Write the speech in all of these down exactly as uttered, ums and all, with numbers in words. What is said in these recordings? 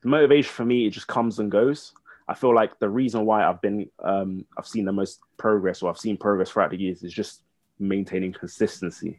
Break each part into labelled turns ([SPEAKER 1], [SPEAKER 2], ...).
[SPEAKER 1] the motivation for me, it just comes and goes. I feel like the reason why I've been, um, I've seen the most progress, or I've seen progress throughout the years, is just maintaining consistency.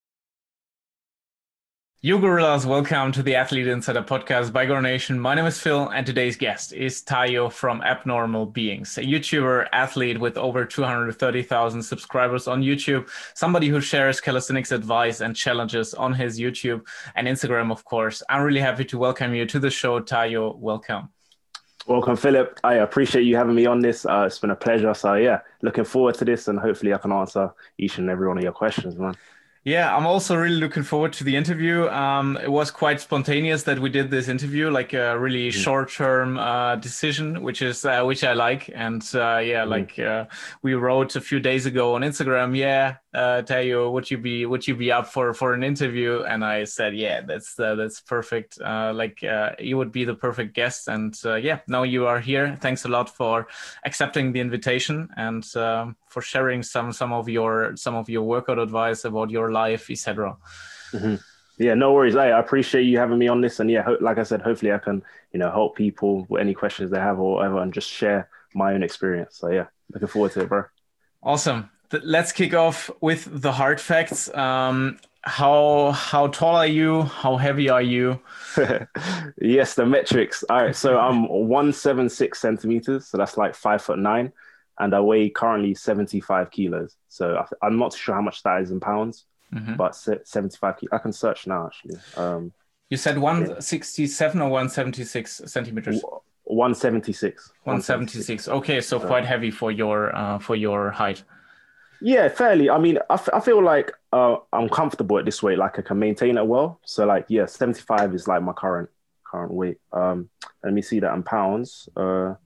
[SPEAKER 2] Yo, gorillas, welcome to the Athlete Insider podcast by Gorilla Nation. My name is Phil, and today's guest is Tayo from Abnormal Beings, a YouTuber athlete with over two hundred thirty thousand subscribers on YouTube, somebody who shares calisthenics advice and challenges on his YouTube and Instagram, of course. I'm really happy to welcome you to the show, Tayo. Welcome.
[SPEAKER 1] Welcome, Philip. I appreciate you having me on this. Uh, it's been a pleasure. So yeah, looking forward to this, and hopefully I can answer each and every one of your questions, man.
[SPEAKER 2] Yeah, I'm also really looking forward to the interview. Um, it was quite spontaneous that we did this interview, like a really mm. short-term uh, decision, which is uh, which I like. And uh, yeah, mm. like uh, we wrote a few days ago on Instagram, yeah, uh, Tayo, would you be would you be up for for an interview? And I said, yeah, that's uh, that's perfect. Uh, like uh, you would be the perfect guest. And uh, yeah, now you are here. Thanks a lot for accepting the invitation and um, for sharing some some of your some of your workout advice about your life, et cetera.
[SPEAKER 1] Mm-hmm. Yeah, no worries. Hey, I appreciate you having me on this, and yeah, ho- like I said, hopefully I can, you know, help people with any questions they have or whatever, and just share my own experience. So yeah, looking forward to it, bro.
[SPEAKER 2] Awesome. Let's kick off with the hard facts. Um, how how tall are you? How heavy are you?
[SPEAKER 1] Yes, the metrics. All right, so I'm one seventy-six centimeters, so that's like five foot nine, and I weigh currently seventy-five kilos. So I, I'm not sure how much that is in pounds, mm-hmm. but seventy-five kilos. I can search now, actually. Um,
[SPEAKER 2] you said one sixty-seven yeah. or one seventy-six centimeters?
[SPEAKER 1] one seventy-six.
[SPEAKER 2] one seventy-six. Okay, so uh, quite heavy for your uh, for your height.
[SPEAKER 1] Yeah, fairly. I mean, I, f- I feel like uh, I'm comfortable at this weight. Like I can maintain it well. So like, yeah, seventy-five is like my current current weight. Um, let me see that in pounds. Uh,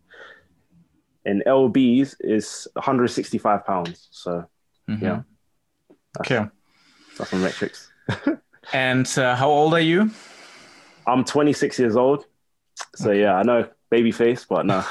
[SPEAKER 1] in L Bs is one hundred sixty-five pounds. So mm-hmm. yeah.
[SPEAKER 2] That's, okay.
[SPEAKER 1] That's my metrics.
[SPEAKER 2] And uh, how old are you?
[SPEAKER 1] I'm twenty-six years old. So okay. yeah, I know baby face, but no.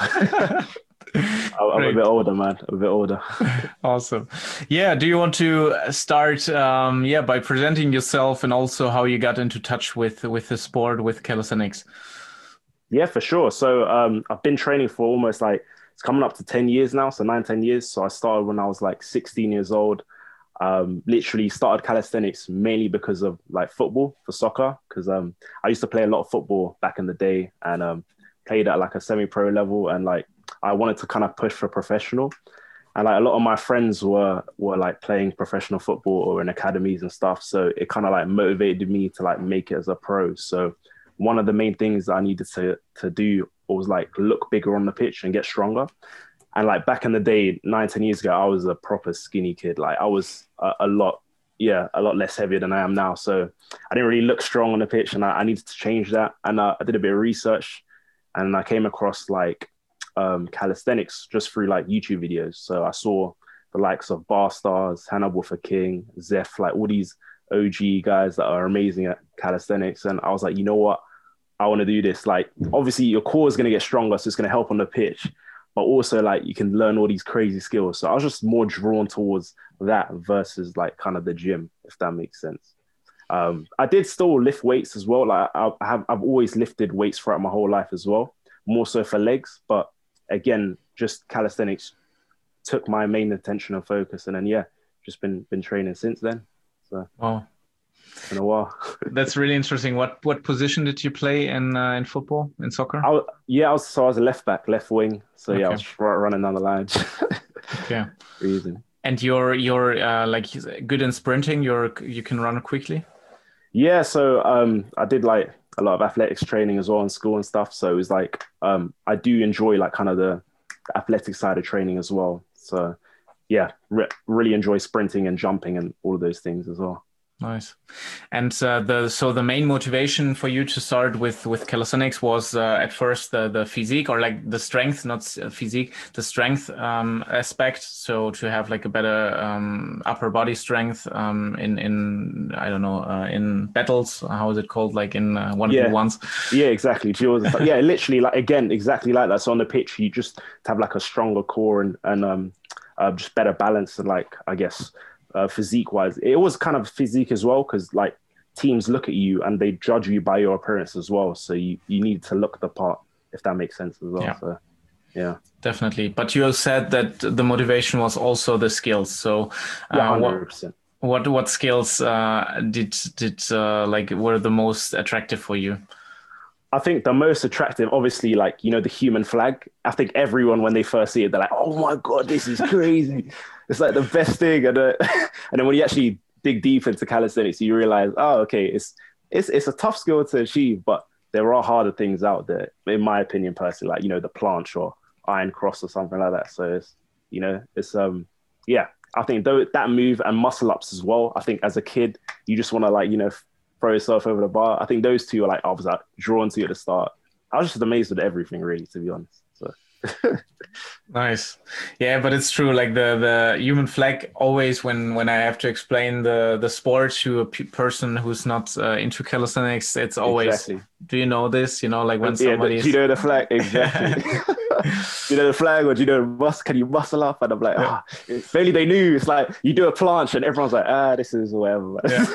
[SPEAKER 1] I'm a bit older, man. I'm a bit older.
[SPEAKER 2] Awesome. Yeah. Do you want to start, um, yeah, by presenting yourself and also how you got into touch with with the sport, with calisthenics?
[SPEAKER 1] Yeah, for sure. So um, I've been training for almost like it's coming up to ten years now. So nine, ten years. So I started when I was like sixteen years old. Um, literally started calisthenics mainly because of like football for soccer. Because um, I used to play a lot of football back in the day and um, played at like a semi-pro level, and like I wanted to kind of push for professional. And like a lot of my friends were were like playing professional football or in academies and stuff. So it kind of like motivated me to like make it as a pro. So one of the main things I needed to to do was like look bigger on the pitch and get stronger. And like back in the day, nine, ten years ago, I was a proper skinny kid. Like I was a, a lot, yeah, a lot less heavier than I am now. So I didn't really look strong on the pitch, and I, I needed to change that. And uh, I did a bit of research, and I came across like um, calisthenics just through like YouTube videos. So I saw the likes of Bar Stars, Hannah Wolfer King, Zeph, like all these O G guys that are amazing at calisthenics. And I was like, you know what? I want to do this. Like, obviously your core is going to get stronger, so it's going to help on the pitch. But also like you can learn all these crazy skills. So I was just more drawn towards that versus like kind of the gym, if that makes sense. Um, I did still lift weights as well. Like I, I have, I've always lifted weights throughout my whole life as well, more so for legs. But again, just calisthenics took my main attention and focus. And then, yeah, just been been training since then. So
[SPEAKER 2] wow.
[SPEAKER 1] It's been a while.
[SPEAKER 2] That's really interesting. What what position did you play in uh, in football, in soccer?
[SPEAKER 1] I was, yeah, I was, so I was a left back, left wing. So okay. yeah, I was running down the line.
[SPEAKER 2] Okay.
[SPEAKER 1] Reason.
[SPEAKER 2] And you're you're uh, like good in sprinting. You're you can run quickly.
[SPEAKER 1] Yeah, so um, I did like a lot of athletics training as well in school and stuff. So it was like um, I do enjoy like kind of the, the athletic side of training as well. So yeah, re- really enjoy sprinting and jumping and all of those things as well.
[SPEAKER 2] Nice. And uh, the so the main motivation for you to start with with calisthenics was uh, at first the the physique, or like the strength, not physique, the strength um, aspect. So to have like a better um, upper body strength um, in in I don't know uh, in battles. How is it called? Like in uh, one
[SPEAKER 1] yeah.
[SPEAKER 2] v ones.
[SPEAKER 1] Yeah, exactly. Yeah, literally like again exactly like that. So on the pitch, you just have like a stronger core and and um, uh, just better balance and like I guess. Uh, physique wise, it was kind of physique as well because like teams look at you and they judge you by your appearance as well. So you, you need to look the part, if that makes sense as well.
[SPEAKER 2] Yeah.
[SPEAKER 1] So, yeah.
[SPEAKER 2] Definitely. But you said that the motivation was also the skills. So uh,
[SPEAKER 1] yeah, one hundred percent.
[SPEAKER 2] What, what what skills uh, did did uh, like were the most attractive for you?
[SPEAKER 1] I think the most attractive, obviously, like, you know, the human flag. I think everyone, when they first see it, they're like, oh my God, this is crazy. It's like the best thing. And, uh, and then when you actually dig deep into calisthenics, you realize, oh, okay, it's, it's, it's a tough skill to achieve, but there are harder things out there, in my opinion, personally, like, you know, the planche or iron cross or something like that. So it's, you know, it's, um, yeah, I think though that move and muscle ups as well. I think as a kid, you just want to, like, you know, throw yourself over the bar. I think those two are like, I was like drawn to at the start. I was just amazed with everything, really, to be honest. So
[SPEAKER 2] nice. Yeah, but it's true. Like the, the human flag always, when, when I have to explain the, the sport to a p- person who's not uh, into calisthenics, it's always,
[SPEAKER 1] exactly.
[SPEAKER 2] Do you know this? You know, like when
[SPEAKER 1] yeah,
[SPEAKER 2] somebody
[SPEAKER 1] do you know the flag? Exactly. Do you know the flag, or do you know mus- can you muscle up? And I'm like, ah, oh, if only they knew. It's like you do a planche and everyone's like, ah, this is whatever.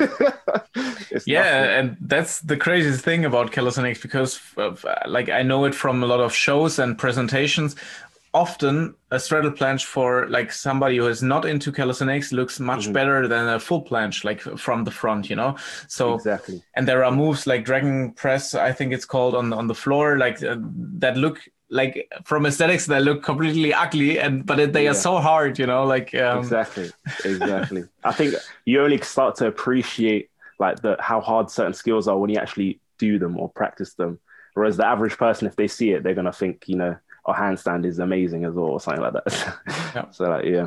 [SPEAKER 2] Yeah, yeah, and that's the craziest thing about calisthenics, because of, uh, like I know it from a lot of shows and presentations. Often a straddle planche for like somebody who is not into calisthenics looks much mm-hmm. better than a full planche, like from the front, you know? So,
[SPEAKER 1] exactly.
[SPEAKER 2] And there are moves like dragon press, I think it's called, on, on the floor, like uh, that look like from aesthetics, they look completely ugly, and, but they yeah. are so hard, you know, like, um...
[SPEAKER 1] exactly. Exactly. I think you only start to appreciate like the, how hard certain skills are when you actually do them or practice them. Whereas the average person, if they see it, they're going to think, you know, or handstand is amazing as well, or something like that. Yeah. So like, yeah.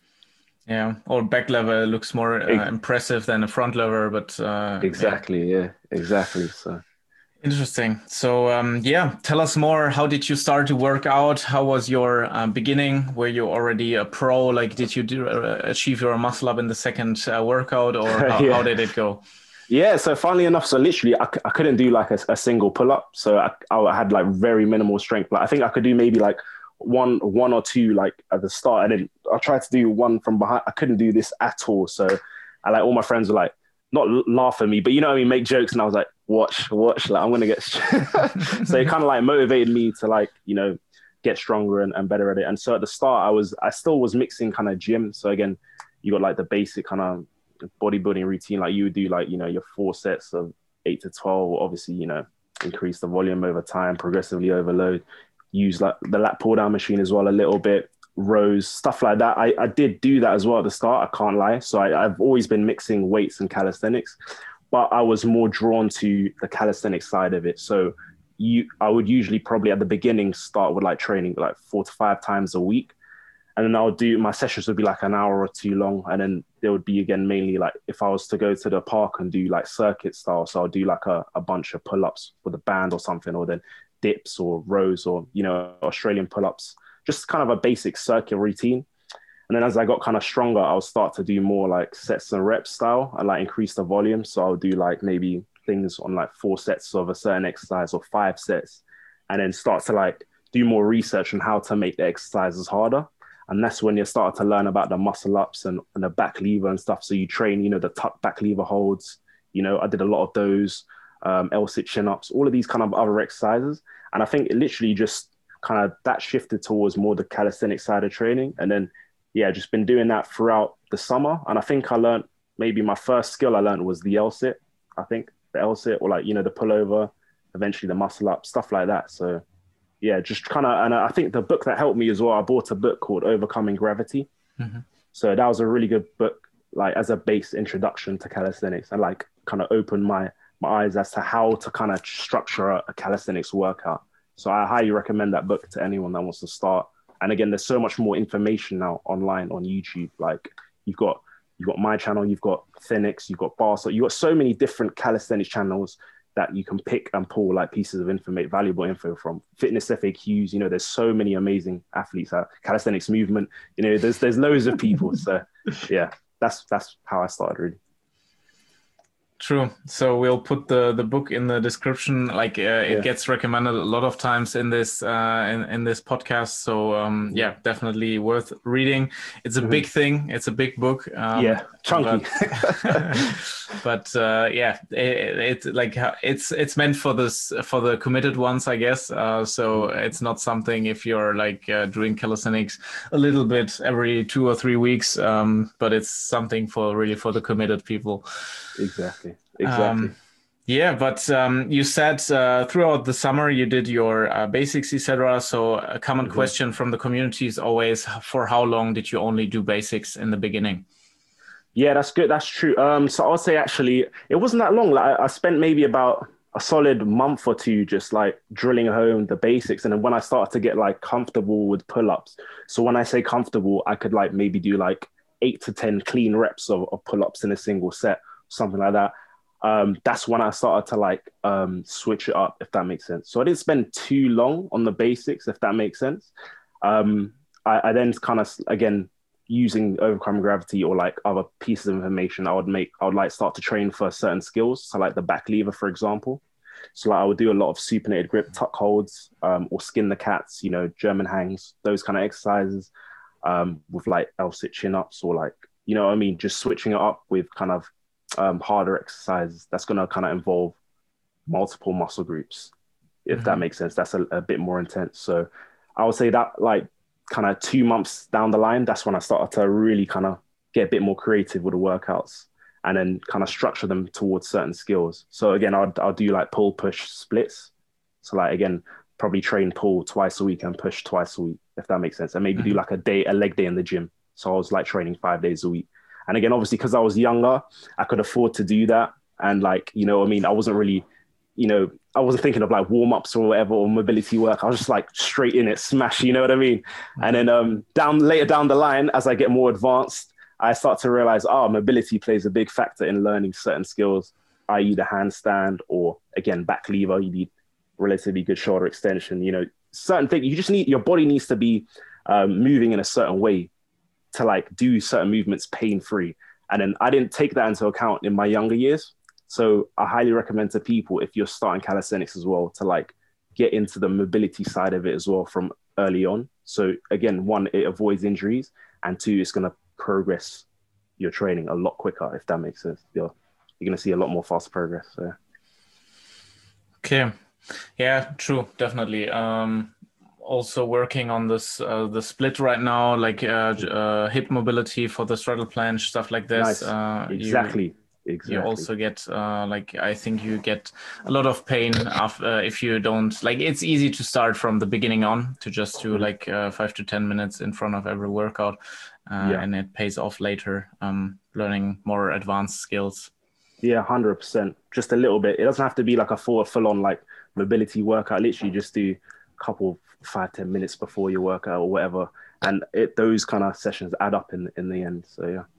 [SPEAKER 2] Yeah. Or back lever looks more uh, Ex- impressive than a front lever, but uh,
[SPEAKER 1] exactly. Yeah. yeah, exactly. So
[SPEAKER 2] interesting. So um, yeah, tell us more. How did you start to work out? How was your uh, beginning? Were you already a pro? Like, did you do, uh, achieve your muscle up in the second uh, workout, or how, yeah. how did it go?
[SPEAKER 1] Yeah, so funnily enough, so literally I, I couldn't do like a, a single pull-up. So I, I had like very minimal strength. Like I think I could do maybe like one one or two like at the start. And then I tried to do one from behind. I couldn't do this at all. So I like all my friends were like, not laugh at me, but you know what I mean, make jokes. And I was like, watch, watch, like I'm going to get... So it kind of like motivated me to like, you know, get stronger and, and better at it. And so at the start, I was, I still was mixing kind of gym. So again, you got like the basic kind of bodybuilding routine, like you would do like, you know, your four sets of eight to twelve, obviously, you know, increase the volume over time, progressively overload, use like the lat pull down machine as well a little bit, rows, stuff like that. I, I did do that as well at the start, I can't lie. So I, I've always been mixing weights and calisthenics, but I was more drawn to the calisthenics side of it. So you, I would usually probably at the beginning start with like training like four to five times a week. And then I'll do, my sessions would be like an hour or two long. And then there would be again, mainly like if I was to go to the park and do like circuit style. So I'll do like a, a bunch of pull-ups with a band or something, or then dips or rows or, you know, Australian pull-ups, just kind of a basic circuit routine. And then as I got kind of stronger, I'll start to do more like sets and reps style and like increase the volume. So I'll do like maybe things on like four sets of a certain exercise or five sets, and then start to like do more research on how to make the exercises harder. And that's when you start to learn about the muscle ups and, and the back lever and stuff. So you train, you know, the tuck back lever holds, you know, I did a lot of those, um, L-sit chin ups, all of these kind of other exercises. And I think it literally just kind of that shifted towards more the calisthenic side of training. And then, yeah, just been doing that throughout the summer. And I think I learned, maybe my first skill I learned was the L-sit, I think the L-sit, or like, you know, the pullover, eventually the muscle up, stuff like that. So yeah, just kind of, and I think the book that helped me as well, I bought a book called Overcoming Gravity. Mm-hmm. So that was a really good book, like as a base introduction to calisthenics, and like kind of opened my, my eyes as to how to kind of structure a, a calisthenics workout. So I highly recommend that book to anyone that wants to start. And again, there's so much more information now online on YouTube. Like you've got, you've got my channel, you've got Thenix, you've got Bar. So you've got so many different calisthenics channels that you can pick and pull like pieces of information, valuable info from. Fitness F A Qs, you know, there's so many amazing athletes, uh, calisthenics movement, you know, there's there's loads of people. So yeah, that's that's how I started really.
[SPEAKER 2] True. So we'll put the the book in the description. Like uh, it
[SPEAKER 1] Yeah.
[SPEAKER 2] gets recommended a lot of times in this uh, in in this podcast. So um, yeah, definitely worth reading. It's a
[SPEAKER 1] Mm-hmm.
[SPEAKER 2] big thing. It's a big book. Um,
[SPEAKER 1] Yeah, chunky.
[SPEAKER 2] but but uh, yeah, it, it like it's it's meant for this for the committed ones, I guess. Uh, so it's not something if you're like uh, doing calisthenics a little bit every two or three weeks. Um, but it's something for really for the committed people.
[SPEAKER 1] Exactly. Exactly.
[SPEAKER 2] Um, yeah, but um, you said uh, throughout the summer you did your uh, basics, et cetera. So a common
[SPEAKER 1] Mm-hmm.
[SPEAKER 2] question from the community is always, for how long did you only do basics in the beginning?
[SPEAKER 1] Yeah, that's good. That's true. Um, so I'll say actually, it wasn't that long. Like I, I spent maybe about a solid month or two just like drilling home the basics, and then when I started to get like comfortable with pull-ups. So when I say comfortable, I could like maybe do like eight to ten clean reps of, of pull-ups in a single set, something like that. Um, that's when I started to like um, switch it up, if that makes sense. So I didn't spend too long on the basics, if that makes sense. Um, I, I then kind of again using overcoming gravity or like other pieces of information, I would make I would like start to train for certain skills. So like the back lever, for example. So like I would do a lot of supinated grip tuck holds, um, or skin the cats, you know, German hangs, those kind of exercises, um, with like L-sit chin ups or like, you know what I mean, just switching it up with kind of um, harder exercises. That's going to kind of involve multiple muscle groups, if mm-hmm. that makes sense. That's a, a bit more intense. So I would say that like kind of two months down the line, that's when I started to really kind of get a bit more creative with the workouts and then kind of structure them towards certain skills. So again, I'll, I'll do like pull, push, splits. So like, again, probably train pull twice a week and push twice a week, if that makes sense. And maybe mm-hmm. do like a day, a leg day in the gym. So I was like training five days a week. And again, obviously, because I was younger, I could afford to do that. And like, you know, I mean, I wasn't really, you know, I wasn't thinking of like warm-ups or whatever, or mobility work. I was just like straight in it, smash, you know what I mean? Mm-hmm. And then um, down later down the line, as I get more advanced, I start to realize, oh, mobility plays a big factor in learning certain skills, that is the handstand or again, back lever, you need relatively good shoulder extension, you know, certain things. You just need, your body needs to be um, moving in a certain way to like do certain movements pain-free. And then I didn't take that into account in my younger years. So I highly recommend to people, if you're starting calisthenics as well, to like get into the mobility side of it as well from early on. So again, one, it avoids injuries, and two, it's going to progress your training a lot quicker, if that makes sense. You're, you're going to see a lot more fast progress. So.
[SPEAKER 2] Okay. Yeah, true. Definitely. Um, also working on this, uh, the split right now, like uh, uh, hip mobility for the straddle planche, stuff like this.
[SPEAKER 1] Nice.
[SPEAKER 2] Uh,
[SPEAKER 1] exactly.
[SPEAKER 2] You,
[SPEAKER 1] Exactly.
[SPEAKER 2] You also get uh, like I think you get a lot of pain after, uh, if you don't like. It's easy to start from the beginning on to just do like uh, five to ten minutes in front of every workout, uh, yeah. and it pays off later. Um, learning more advanced skills.
[SPEAKER 1] Yeah, one hundred percent. Just a little bit. It doesn't have to be like a full full on like mobility workout. Literally, just do a couple five ten minutes before your workout or whatever, and it those kind of sessions add up in in the end. So yeah.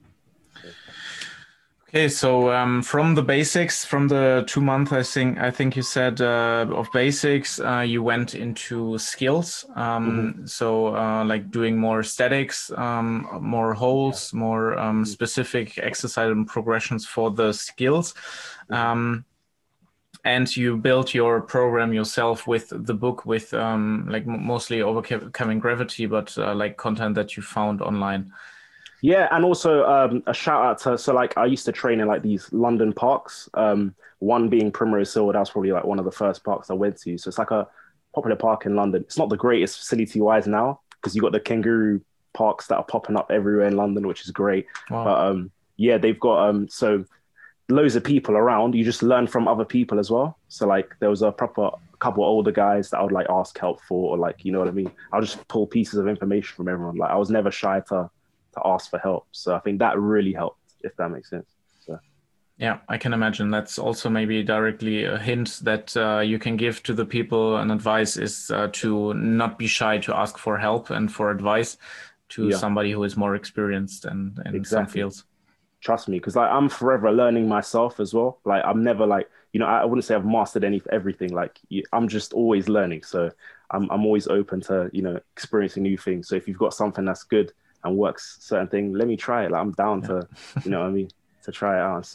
[SPEAKER 2] Okay, so um, from the basics, from the two months, I think I think you said uh, of basics, uh, you went into skills. Um, mm-hmm. So uh, like doing more statics, um, more holds, more um, specific exercise and progressions for the skills. Um, and you built your program yourself with the book, with um, like mostly overcoming gravity, but uh, like content that you found online.
[SPEAKER 1] Yeah, and also um, a shout out to, so like I used to train in like these London parks, um, one being Primrose Hill. That was probably like one of the first parks I went to. So it's like a popular park in London. It's not the greatest facility wise now, because you've got the kangaroo parks that are popping up everywhere in London, which is great. Wow. But um, yeah, they've got, um, so loads of people around. You just learn from other people as well. So like there was a proper couple of older guys that I would like ask help for, or like, you know what I mean? I'll just pull pieces of information from everyone. Like I was never shy to to ask for help. So I think that really helped, if that makes sense. So.
[SPEAKER 2] Yeah, I can imagine. That's also maybe directly a hint that uh, you can give to the people, and advice is uh, to not be shy to ask for help and for advice to yeah. somebody who is more experienced in, in exactly. some fields.
[SPEAKER 1] Trust me, because like I'm forever learning myself as well. Like I'm never like, you know, I wouldn't say I've mastered any everything. Like I'm just always learning. So I'm I'm always open to, you know, experiencing new things. So if you've got something that's good and works certain thing, let me try it. Like I'm down yeah. to, you know what I mean, to try it out and see what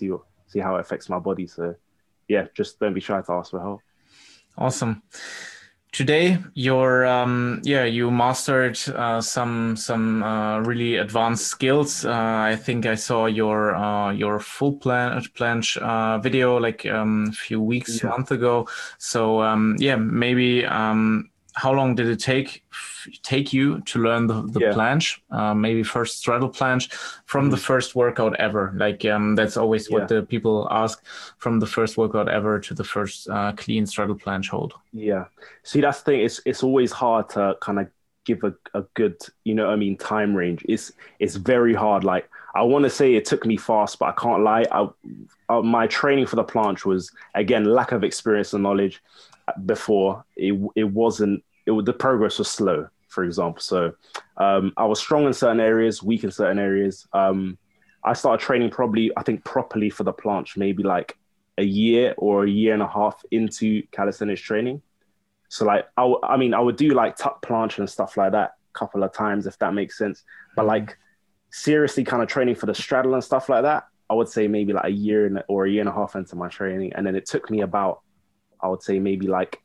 [SPEAKER 1] see how it affects my body. So yeah, just don't be shy to ask for help.
[SPEAKER 2] Awesome. Today, you're um, yeah, you mastered uh, some some uh, really advanced skills. Uh, I think I saw your uh, your full plan planche uh, video like um, a few weeks,
[SPEAKER 1] Yeah.
[SPEAKER 2] month ago. So um, yeah, maybe um, how long did it take take you to learn the, the
[SPEAKER 1] Yeah.
[SPEAKER 2] planche? Uh, maybe first straddle planche from
[SPEAKER 1] Mm-hmm.
[SPEAKER 2] the first workout ever. Like um, that's always
[SPEAKER 1] Yeah.
[SPEAKER 2] what the people ask, from the first workout ever to the first uh, clean straddle planche hold.
[SPEAKER 1] Yeah. See, that's the thing. It's it's always hard to kind of give a, a good, you know what I mean, time range. It's it's very hard. Like, I want to say it took me fast, but I can't lie. I, I, my training for the planche was, again, lack of experience and knowledge before. It it wasn't, it the progress was slow, for example. So um, I was strong in certain areas, weak in certain areas. Um, I started training probably, I think, properly for the planche, maybe like a year or a year and a half into calisthenics training. So like, I, w- I mean, I would do like tuck planche and stuff like that a couple of times, if that makes sense. But like seriously kind of training for the straddle and stuff like that, I would say maybe like a year and, or a year and a half into my training. And then it took me about, I would say maybe like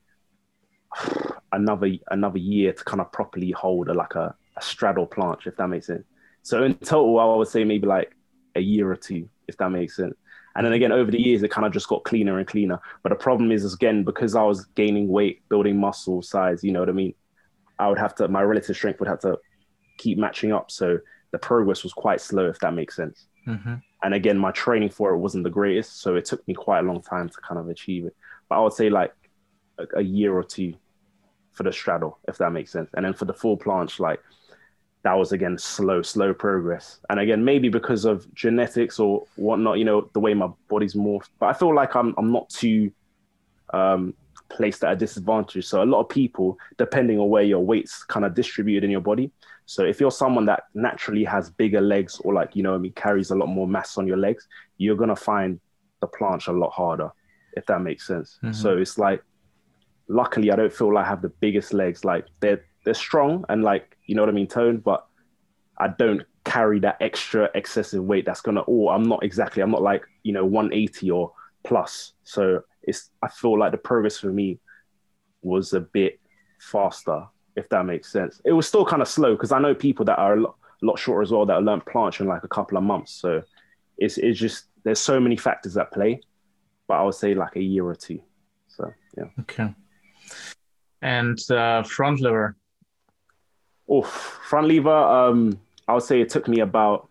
[SPEAKER 1] another, another year to kind of properly hold a, like a, a straddle planche, if that makes sense. So in total, I would say maybe like a year or two, if that makes sense. And then again, over the years, it kind of just got cleaner and cleaner. But the problem is, is again, because I was gaining weight, building muscle size, you know what I mean? I would have to, my relative strength would have to keep matching up. So the progress was quite slow, if that makes sense. Mm-hmm. And again, my training for it wasn't the greatest. So it took me quite a long time to kind of achieve it. But I would say like a, a year or two for the straddle, if that makes sense. And then for the full planche, like, that was, again, slow, slow progress. And again, maybe because of genetics or whatnot, you know, the way my body's morphed. But I feel like I'm I'm not too um, placed at a disadvantage. So a lot of people, depending on where your weight's kind of distributed in your body. So if you're someone that naturally has bigger legs or like, you know, I mean, carries a lot more mass on your legs, you're going to find the planche a lot harder, if that makes sense. Mm-hmm. So it's like, luckily, I don't feel like I have the biggest legs. Like they're, they're strong and like, you know what I mean, toned, but I don't carry that extra excessive weight that's going to, oh, I'm not exactly, I'm not like, you know, one eighty or plus. So it's, I feel like the progress for me was a bit faster, if that makes sense. It was still kind of slow because I know people that are a lot, a lot shorter as well that learned planche in like a couple of months. So it's, it's just, there's so many factors at play, but I would say like a year or two. So, yeah.
[SPEAKER 2] Okay. And uh, front lever.
[SPEAKER 1] Oh, front lever, um, I would say it took me about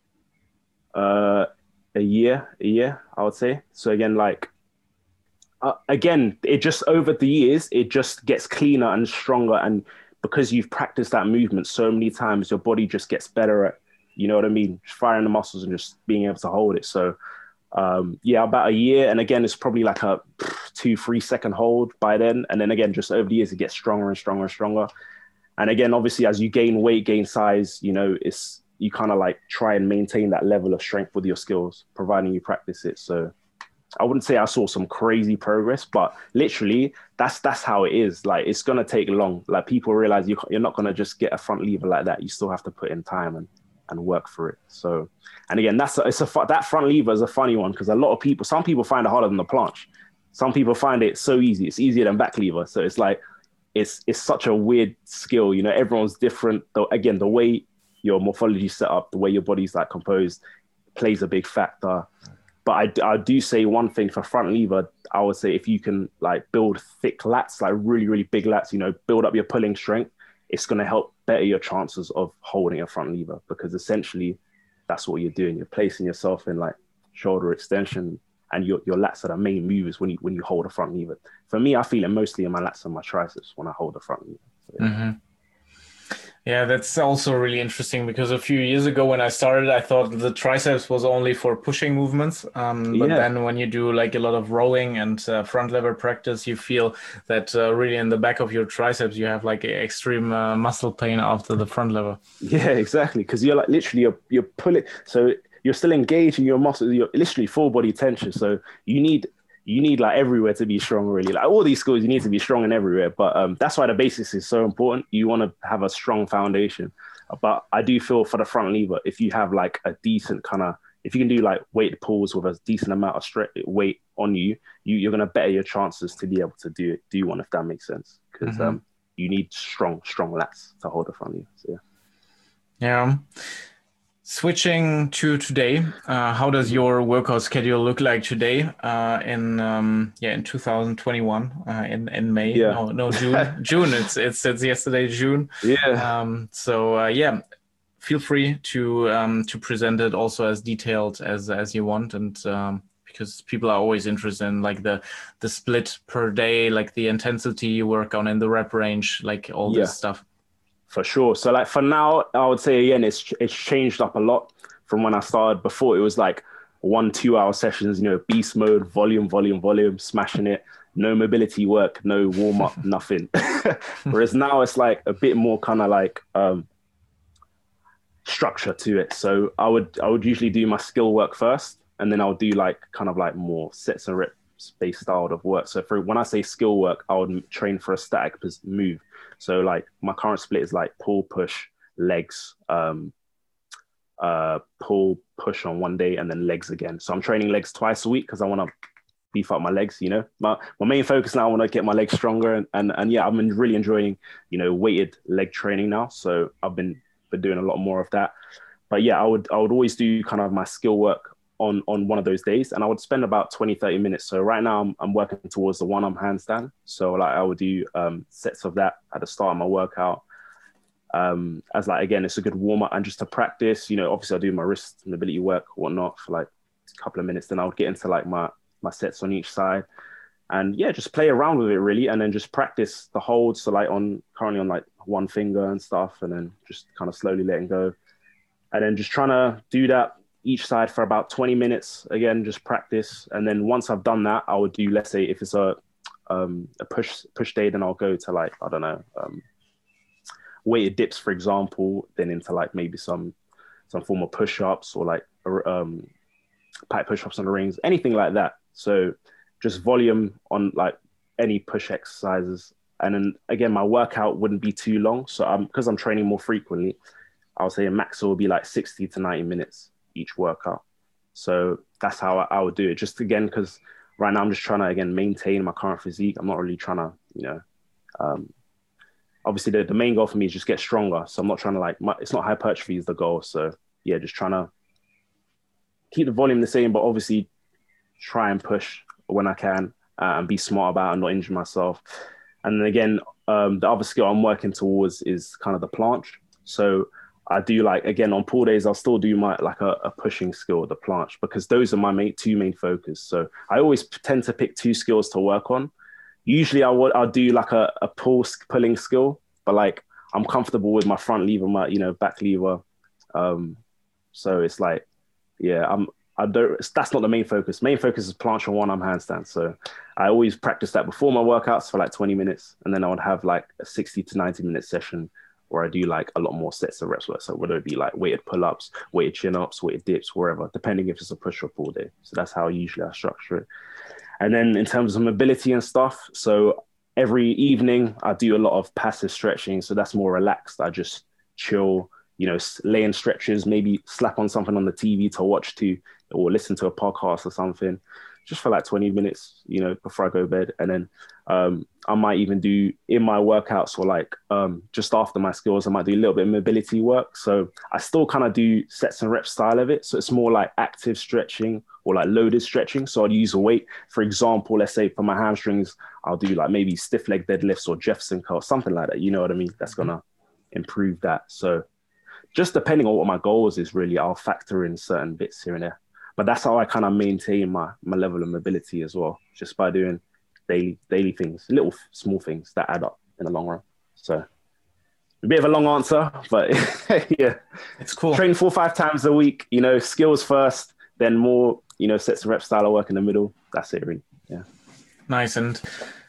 [SPEAKER 1] uh, a year, a year, I would say. So again, like, uh, again, it just, over the years, it just gets cleaner and stronger. And because you've practiced that movement so many times, your body just gets better at, you know what I mean, just firing the muscles and just being able to hold it. So um, yeah, about a year. And again, it's probably like a two, three second hold by then. And then again, just over the years, it gets stronger and stronger and stronger. And again, obviously, as you gain weight, gain size, you know, it's, you kind of like try and maintain that level of strength with your skills, providing you practice it. So I wouldn't say I saw some crazy progress, but literally that's, that's how it is. Like, it's going to take long. Like, people realize you, you're not going to just get a front lever like that. You still have to put in time and, and work for it. So, and again, that's a, it's a, that front lever is a funny one because a lot of people, some people find it harder than the planche. Some people find it so easy. It's easier than back lever. So it's like, it's, it's such a weird skill. You know, everyone's different. Though, again, the way your morphology set up, the way your body's like composed plays a big factor. But I, I do say one thing for front lever, I would say if you can like build thick lats, like really, really big lats, you know, build up your pulling strength, it's going to help better your chances of holding a front lever because essentially that's what you're doing. You're placing yourself in like shoulder extension and your, your lats are the main movers when you, when you hold a front lever. For me, I feel it mostly in my lats and my triceps when I hold a front lever. So, yeah.
[SPEAKER 2] Mm-hmm. Yeah, that's also really interesting because a few years ago when I started, I thought the triceps was only for pushing movements. Um, but yeah. Then when you do like a lot of rowing and uh, front lever practice, you feel that uh, really in the back of your triceps, you have like extreme uh, muscle pain after the front lever.
[SPEAKER 1] Yeah, exactly. Because you're like literally, you're, you're pulling. So you're still engaging your muscles. You're literally full body tension. So you need you need like everywhere to be strong, really. Like all these skills, you need to be strong in everywhere. But um, that's why the basics is so important. You want to have a strong foundation. But I do feel for the front lever, if you have like a decent kind of, if you can do like weighted pulls with a decent amount of straight weight on you, you you're gonna better your chances to be able to do do one, if that makes sense. Because mm-hmm. um, you need strong strong lats to hold it from you. So yeah.
[SPEAKER 2] Yeah. Switching to today, uh, how does your workout schedule look like today? Uh, in um, yeah, in two thousand twenty-one, uh, in in May.
[SPEAKER 1] Yeah.
[SPEAKER 2] No, no June. June. It's it's it's yesterday, June.
[SPEAKER 1] Yeah.
[SPEAKER 2] Um, so uh, yeah, feel free to um, to present it also as detailed as as you want, and um, because people are always interested in like the the split per day, like the intensity you work on in the rep range, like all
[SPEAKER 1] yeah.
[SPEAKER 2] this stuff.
[SPEAKER 1] For sure. So like for now, I would say again, it's it's changed up a lot from when I started. Before it was like one, two hour sessions, you know, beast mode, volume, volume, volume, smashing it. No mobility work, no warm up, nothing. Whereas now it's like a bit more kind of like um, structure to it. So I would I would usually do my skill work first, and then I'll do like kind of like more sets and reps based style of work. So for when I say skill work, I would train for a static move. So like my current split is like pull, push, legs, um, uh, pull, push on one day, and then legs again. So I'm training legs twice a week because I want to beef up my legs, you know. My my main focus now, I want to get my legs stronger. And, and, and yeah, I've been really enjoying, you know, weighted leg training now. So I've been, been doing a lot more of that. But yeah, I would I would always do kind of my skill work on on one of those days, and I would spend about twenty, thirty minutes. So right now I'm, I'm working towards the one arm handstand. So like I would do um, sets of that at the start of my workout. Um, as like, again, it's a good warm up and just to practice, you know, obviously I do my wrist mobility work, whatnot for like a couple of minutes. Then I would get into like my, my sets on each side and yeah, just play around with it really. And then just practice the holds. So like on currently on like one finger and stuff, and then just kind of slowly letting go. And then just trying to do that each side for about twenty minutes. Again, just practice. And then once I've done that, I would do, let's say if it's a um, a push push day, then I'll go to like, I don't know, um, weighted dips, for example, then into like maybe some some form of push-ups or like um, pipe push-ups on the rings, anything like that. So just volume on like any push exercises. And then again, my workout wouldn't be too long. So I'm, because I'm training more frequently, I would say a max will be like sixty to ninety minutes each workout. So that's how I, I would do it. Just again, because right now I'm just trying to, again, maintain my current physique. I'm not really trying to, you know, um, obviously the, the main goal for me is just get stronger. So I'm not trying to like, my, it's not hypertrophy is the goal. So yeah, just trying to keep the volume the same, but obviously try and push when I can uh, and be smart about it and not injure myself. And then again, um, the other skill I'm working towards is kind of the planche. So I do like, again, on pull days, I'll still do my like a, a pushing skill, the planche, because those are my main, two main focus. So I always tend to pick two skills to work on. Usually I would, I'll do like a, a pull pulling skill, but like I'm comfortable with my front lever, my, you know, back lever. Um, so it's like, yeah, I'm, I don't, that's not the main focus. Main focus is planche and one arm handstand. So I always practice that before my workouts for like twenty minutes. And then I would have like a sixty to ninety minute session where I do like a lot more sets of reps work. So whether it be like weighted pull-ups, weighted chin-ups, weighted dips, wherever, depending if it's a push or pull day. So that's how usually I structure it. And then in terms of mobility and stuff, so every evening I do a lot of passive stretching. So that's more relaxed. I just chill, you know, lay in stretches, maybe slap on something on the T V to watch to, or listen to a podcast or something, just for like twenty minutes, you know, before I go to bed. And then um, I might even do in my workouts or like um, just after my skills, I might do a little bit of mobility work. So I still kind of do sets and reps style of it. So it's more like active stretching or like loaded stretching. So I'd use a weight. For example, let's say for my hamstrings, I'll do like maybe stiff leg deadlifts or Jefferson curl, something like that. You know what I mean? That's going to improve that. So just depending on what my goals is really, I'll factor in certain bits here and there. But that's how I kind of maintain my, my level of mobility as well, just by doing daily daily things, little small things that add up in the long run. So a bit of a long answer, but yeah.
[SPEAKER 2] It's cool.
[SPEAKER 1] Train four or five times a week, you know, skills first, then more, you know, sets and rep style of work in the middle. That's it really, yeah.
[SPEAKER 2] Nice. And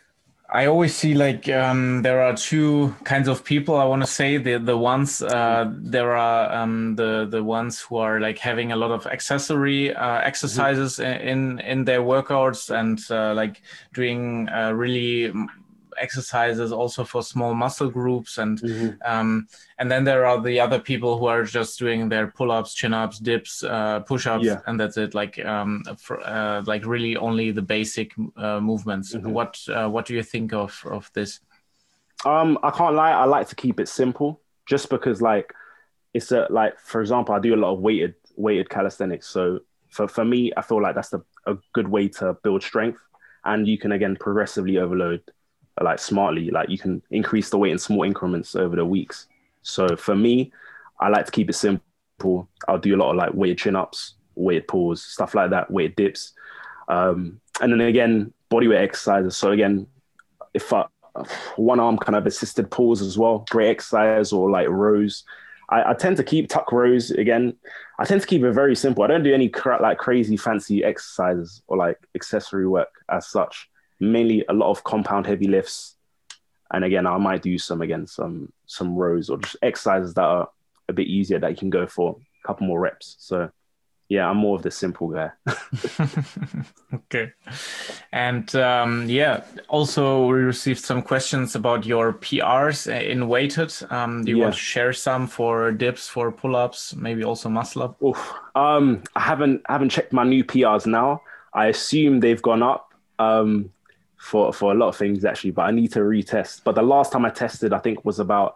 [SPEAKER 2] I always see like um, there are two kinds of people. I want to say the the ones uh, there are um, the the ones who are like having a lot of accessory uh, exercises mm-hmm. in in their workouts and uh, like doing uh, really exercises also for small muscle groups, and
[SPEAKER 1] Mm-hmm.
[SPEAKER 2] um, and then there are the other people who are just doing their pull-ups, chin-ups, dips, uh, push-ups,
[SPEAKER 1] Yeah.
[SPEAKER 2] and that's it. Like um, for, uh, like really only the basic uh, movements.
[SPEAKER 1] Mm-hmm.
[SPEAKER 2] What uh, what do you think of of this?
[SPEAKER 1] Um, I can't lie. I like to keep it simple, just because like it's a like for example, I do a lot of weighted weighted calisthenics. So for for me, I feel like that's the, a good way to build strength, and you can again progressively overload, like smartly. Like you can increase the weight in small increments over the weeks. So for me, I like to keep it simple. I'll do a lot of like weighted chin ups, weighted pulls, stuff like that, weighted dips, um, and then again bodyweight exercises. So again, if I one arm kind of assisted pulls as well, great exercise, or like rows. I, I tend to keep tuck rows again. I tend to keep it very simple. I don't do any cra- like crazy fancy exercises or like accessory work as such. Mainly a lot of compound heavy lifts, and again I might do some again some some rows or just exercises that are a bit easier that you can go for a couple more reps. So yeah, I'm more of the simple guy.
[SPEAKER 2] Okay. And um, yeah, also we received some questions about your P Rs in weighted. Um, do you
[SPEAKER 1] Yeah.
[SPEAKER 2] want to share some for dips, for pull-ups, maybe also muscle up?
[SPEAKER 1] Oof. Um, I haven't I haven't checked my new P Rs now. I assume they've gone up um, for for a lot of things actually, but I need to retest. But the last time I tested, I think was about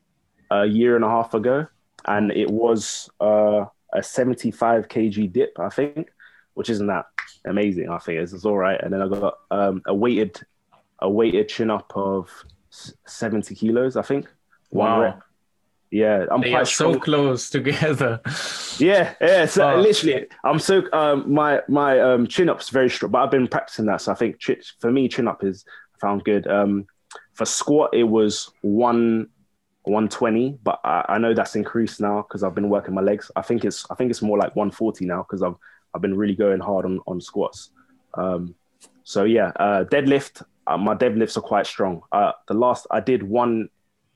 [SPEAKER 1] a year and a half ago, and it was uh, a seventy-five kilogram dip, I think, which isn't that amazing. I think it's, it's all right. And then I got um, a weighted a weighted chin up of seventy kilos, I think. One
[SPEAKER 2] Wow.
[SPEAKER 1] rep. Yeah, I'm
[SPEAKER 2] They
[SPEAKER 1] quite
[SPEAKER 2] are
[SPEAKER 1] strong.
[SPEAKER 2] so close together.
[SPEAKER 1] Yeah, yeah. So
[SPEAKER 2] Uh,
[SPEAKER 1] literally, I'm so um, my my um, chin up's very strong, but I've been practicing that. So I think chi- for me, chin up is found good. Um, for squat, it was one one twenty, but I, I know that's increased now because I've been working my legs. I think it's I think it's more like one forty now because I've I've been really going hard on on squats. Um, so yeah, uh, deadlift. Uh, my deadlifts are quite strong. Uh, the last I did one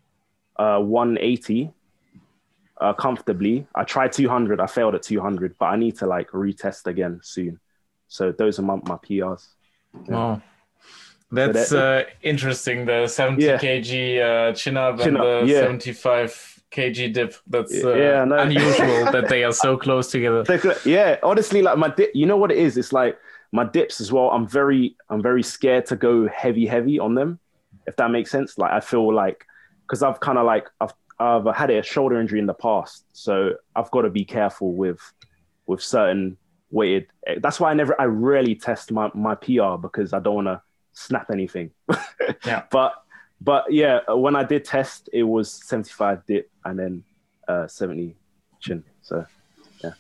[SPEAKER 1] uh, one eighty. Uh, comfortably. I tried two hundred. I failed at two hundred, but I need to like retest again soon. So those are my, my P Rs. Yeah.
[SPEAKER 2] Oh, that's
[SPEAKER 1] So that-
[SPEAKER 2] uh, interesting. The seventy
[SPEAKER 1] Yeah.
[SPEAKER 2] kilogram uh, chin up
[SPEAKER 1] Chin
[SPEAKER 2] and
[SPEAKER 1] up,
[SPEAKER 2] the
[SPEAKER 1] yeah.
[SPEAKER 2] seventy-five kilogram dip. That's uh,
[SPEAKER 1] Yeah, I know.
[SPEAKER 2] unusual that they are so close together.
[SPEAKER 1] Yeah, honestly, like my dip, you know what it is? It's like my dips as well. I'm very, I'm very scared to go heavy, heavy on them, if that makes sense. Like I feel like, because I've kind of like, I've I've had a shoulder injury in the past, so I've got to be careful with with certain weighted. That's why I never, I rarely test my, my P R because I don't want to snap anything.
[SPEAKER 2] Yeah.
[SPEAKER 1] But but yeah, when I did test, it was seventy-five dip and then uh, seventy chin. So yeah.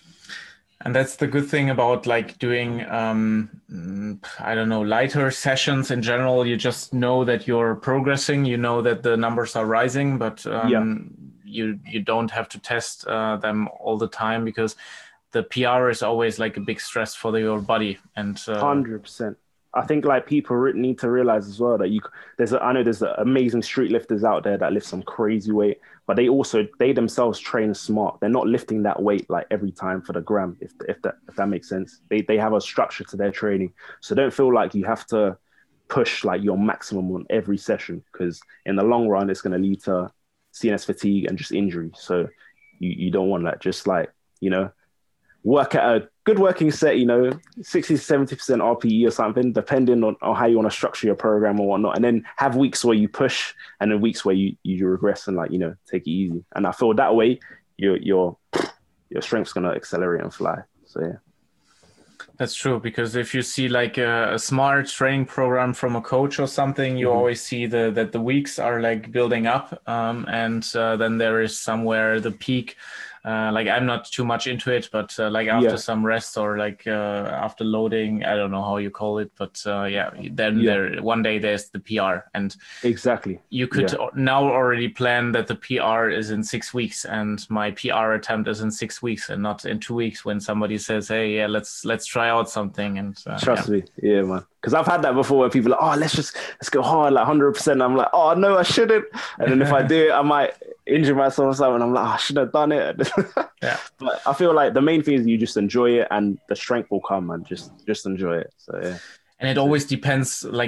[SPEAKER 2] And that's the good thing about like doing, um, I don't know, lighter sessions in general. You just know that you're progressing. You know that the numbers are rising, but um,
[SPEAKER 1] Yeah.
[SPEAKER 2] you you don't have to test uh, them all the time because the P R is always like a big stress for the, your body. And uh,
[SPEAKER 1] Hundred percent. I think like people re- need to realize as well that you there's a, I know there's a, amazing street lifters out there that lift some crazy weight, but they also they themselves train smart. They're not lifting that weight like every time for the gram, if if that if that makes sense. They they have a structure to their training, so don't feel like you have to push like your maximum on every session because in the long run it's going to lead to C N S fatigue and just injury. So you you don't want that. Just like you know. Work at a good working set, you know, sixty to seventy percent R P E or something, depending on, on how you want to structure your program or whatnot. And then have weeks where you push and then weeks where you, you regress and like, you know, take it easy. And I feel that way, your, your, your strength's going to accelerate and fly. So, yeah.
[SPEAKER 2] That's true, because if you see like a, a smart training program from a coach or something, you
[SPEAKER 1] Mm-hmm.
[SPEAKER 2] always see the that the weeks are like building up, um, and uh, then there is somewhere the peak. Uh, like I'm not too much into it, but uh, like after
[SPEAKER 1] Yeah.
[SPEAKER 2] some rest or like uh, after loading, I don't know how you call it, but uh, yeah, then
[SPEAKER 1] Yeah.
[SPEAKER 2] there one day there's the P R, and
[SPEAKER 1] Exactly.
[SPEAKER 2] you could
[SPEAKER 1] Yeah.
[SPEAKER 2] now already plan that the P R is in six weeks and my P R attempt is in six weeks and not in two weeks when somebody says, hey, yeah, let's let's try out something. And uh,
[SPEAKER 1] Trust
[SPEAKER 2] yeah.
[SPEAKER 1] me. Yeah, man. Because I've had that before where people are like, oh, let's just, let's go hard, like one hundred percent. I'm like, oh, no, I shouldn't. And then if I do it, I might injure myself or something. I'm like, oh, I should have done it.
[SPEAKER 2] Yeah.
[SPEAKER 1] But I feel like the main thing is you just enjoy it and the strength will come and just, just enjoy it. So, yeah.
[SPEAKER 2] And it always depends, like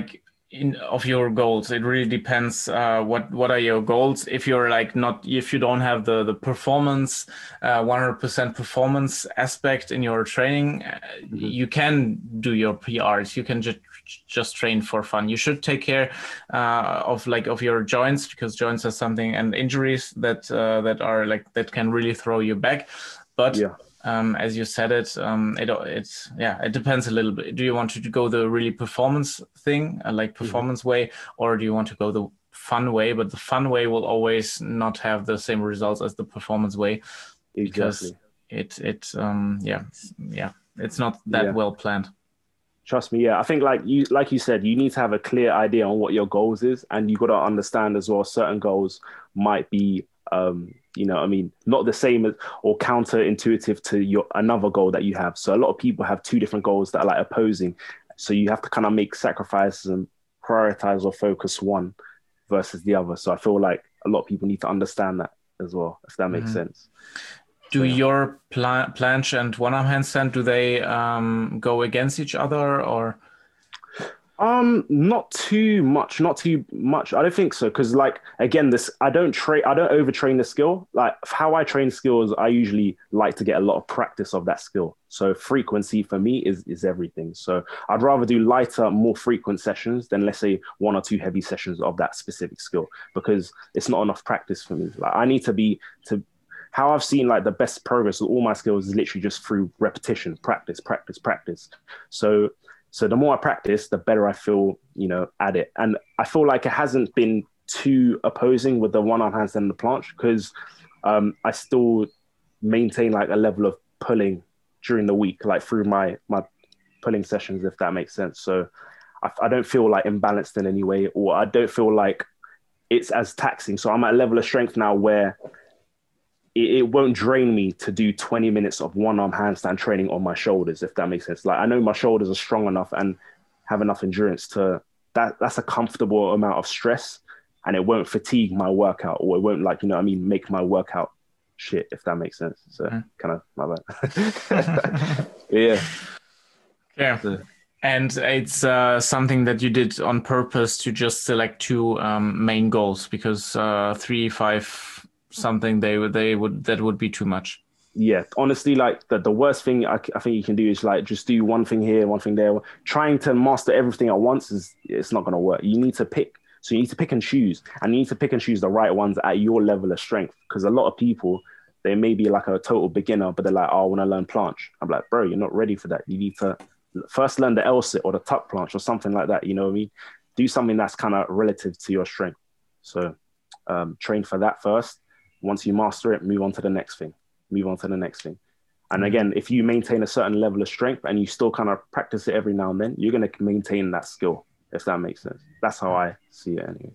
[SPEAKER 2] in of your goals. It really depends. Uh, what what are your goals? If you're like not, if you don't have the the performance, uh, one hundred percent performance aspect in your training, uh,
[SPEAKER 1] Mm-hmm.
[SPEAKER 2] you can do your P Rs. You can just just train for fun. You should take care uh, of like of your joints, because joints are something, and injuries that uh, that are like that can really throw you back. But
[SPEAKER 1] Yeah.
[SPEAKER 2] Um, as you said it, um, it, it's, yeah, it depends a little bit. Do you want to go the really performance thing, uh, like
[SPEAKER 1] Mm-hmm.
[SPEAKER 2] performance way, or do you want to go the fun way? But the fun way will always not have the same results as the performance way, because
[SPEAKER 1] Exactly.
[SPEAKER 2] it, it, um, yeah, yeah, it's not that
[SPEAKER 1] Yeah.
[SPEAKER 2] well planned.
[SPEAKER 1] Trust me, yeah. I think like you like you said, you need to have a clear idea on what your goals is, and you got to understand as well certain goals might be um, you know, I mean, not the same as or counterintuitive to your another goal that you have. So a lot of people have two different goals that are like opposing. So you have to kind of make sacrifices and prioritize or focus one versus the other. So I feel like a lot of people need to understand that as well, if that makes
[SPEAKER 2] Mhm.
[SPEAKER 1] sense.
[SPEAKER 2] Do
[SPEAKER 1] So, yeah.
[SPEAKER 2] your pla- planche and one arm handstand, do they um, go against each other, or?
[SPEAKER 1] Um, not too much, not too much. I don't think so. Cause like, again, this, I don't train, I don't overtrain the skill. Like how I train skills, I usually like to get a lot of practice of that skill. So frequency for me is, is everything. So I'd rather do lighter, more frequent sessions than let's say one or two heavy sessions of that specific skill, because it's not enough practice for me. Like I need to be, to, how I've seen like the best progress with all my skills is literally just through repetition, practice, practice, practice. So So the more I practice, the better I feel, you know, at it. And I feel like it hasn't been too opposing with the one-arm handstand and the planche, because um, I still maintain like a level of pulling during the week, like through my my pulling sessions, if that makes sense. So I, I don't feel like imbalanced in any way, or I don't feel like it's as taxing. So I'm at a level of strength now where it, it won't drain me to do twenty minutes of one arm handstand training on my shoulders, if that makes sense. Like I know my shoulders are strong enough and have enough endurance to that. That's a comfortable amount of stress, and it won't fatigue my workout, or it won't, like, you know what I mean, make my workout shit, if that makes sense. So mm. kind of my bad. Yeah.
[SPEAKER 2] Yeah. So. And it's uh, something that you did on purpose to just select two um, main goals, because uh, three, five, something they would they would that would be too much.
[SPEAKER 1] Yeah, honestly, like the, the worst thing I, I think you can do is like just do one thing here, one thing there. Trying to master everything at once is it's not going to work. You need to pick. So you need to pick and choose, and you need to pick and choose the right ones at your level of strength. Because a lot of people, they may be like a total beginner, but they're like, oh, I want to learn planche. I'm like, bro, you're not ready for that. You need to first learn the L-sit or the tuck planche or something like that. You know what I mean? Do something that's kind of relative to your strength. So um, train for that first. Once you master it, move on to the next thing. Move on to the next thing. And mm-hmm. again, if you maintain a certain level of strength and you still kind of practice it every now and then, you're going to maintain that skill, if that makes sense. That's how I see it anyway.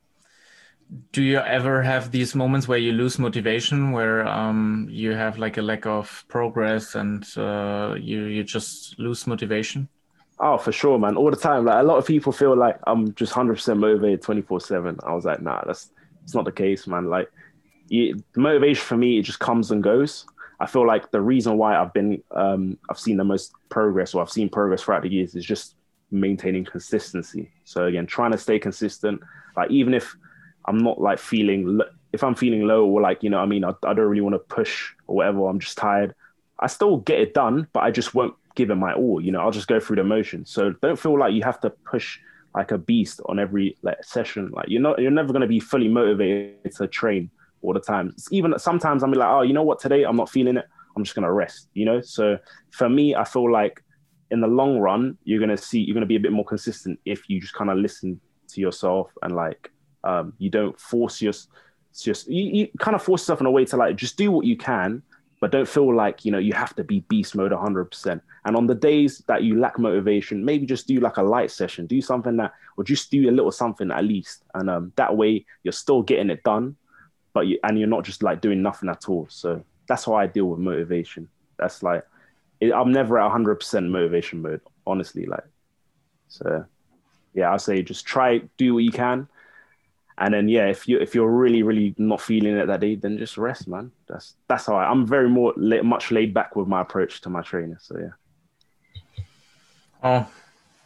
[SPEAKER 2] Do you ever have these moments where you lose motivation, where um, you have like a lack of progress and uh, you, you just lose motivation?
[SPEAKER 1] Oh, for sure, man. All the time. Like a lot of people feel like I'm just one hundred percent motivated twenty-four seven. I was like, nah, that's it's not the case, man. Like, you, the motivation for me, it just comes and goes. I feel like the reason why I've been, um, I've seen the most progress, or I've seen progress throughout the years, is just maintaining consistency. So again, trying to stay consistent. Like even if I'm not like feeling, if I'm feeling low, or like, you know, I mean, I, I don't really want to push or whatever, I'm just tired, I still get it done, but I just won't give it my all. You know, I'll just go through the motions. So don't feel like you have to push like a beast on every like session. Like you're not, you're never going to be fully motivated to train all the time. It's even sometimes I'm like, oh, you know what, today I'm not feeling it, I'm just gonna rest, you know. So for me, I feel like in the long run, you're gonna see, you're gonna be a bit more consistent if you just kind of listen to yourself, and like um, you don't force your, just you, you kind of force yourself in a way to like just do what you can, but don't feel like, you know, you have to be beast mode one hundred percent. And on the days that you lack motivation, maybe just do like a light session, do something that, or just do a little something at least, and um, that way you're still getting it done. But you, and you're not just like doing nothing at all. So that's how I deal with motivation. That's like, it, I'm never at one hundred percent motivation mode, honestly. Like, so yeah, I'll say just try, do what you can. And then, yeah, if you, if you're really, really not feeling it that day, then just rest, man. That's, that's how I, I'm very more, much laid back with my approach to my trainer. So yeah.
[SPEAKER 2] Oh,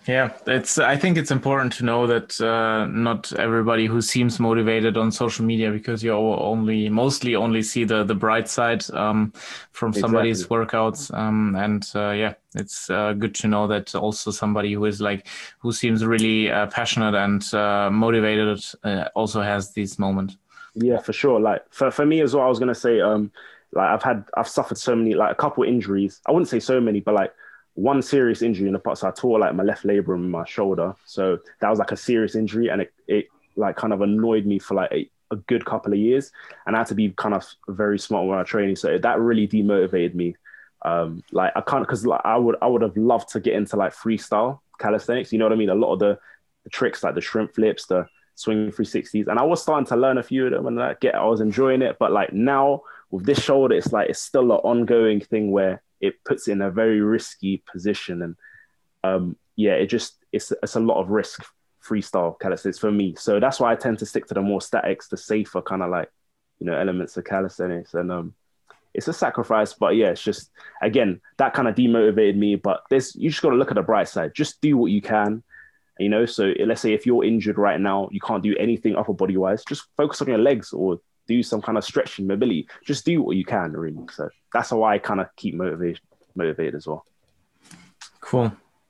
[SPEAKER 2] Yeah, it's. I think it's important to know that uh, not everybody who seems motivated on social media, because you only mostly only see the the bright side um, from somebody's
[SPEAKER 1] Exactly.
[SPEAKER 2] workouts. Um, and uh, yeah, it's uh, good to know that also somebody who is like who seems really uh, passionate and uh, motivated uh, also has these moments.
[SPEAKER 1] Yeah, for sure. Like for, for me as well, I was gonna say, um, like I've had I've suffered so many, like a couple injuries. I wouldn't say so many, but like one serious injury in the past. So I tore like my left labrum in my shoulder. So that was like a serious injury, and it, it like kind of annoyed me for like a, a good couple of years. And I had to be kind of very smart when I was training. So that really demotivated me. Um, like I can't, because like I would I would have loved to get into like freestyle calisthenics. You know what I mean? A lot of the, the tricks, like the shrimp flips, the swinging three sixties, and I was starting to learn a few of them, and like, get I was enjoying it. But like now with this shoulder, it's like it's still an ongoing thing where it puts it in a very risky position, and um, yeah, it just it's it's a lot of risk freestyle calisthenics for me. So that's why I tend to stick to the more statics, the safer kind of like you know elements of calisthenics, and um, it's a sacrifice, but yeah, it's just again that kind of demotivated me. But there's you just got to look at the bright side. Just do what you can, you know. So let's say if you're injured right now, you can't do anything upper body wise. Just focus on your legs or do some kind of stretching mobility. Just do what you can, really. So that's how I kind of keep motivated, motivated as well.
[SPEAKER 2] Cool.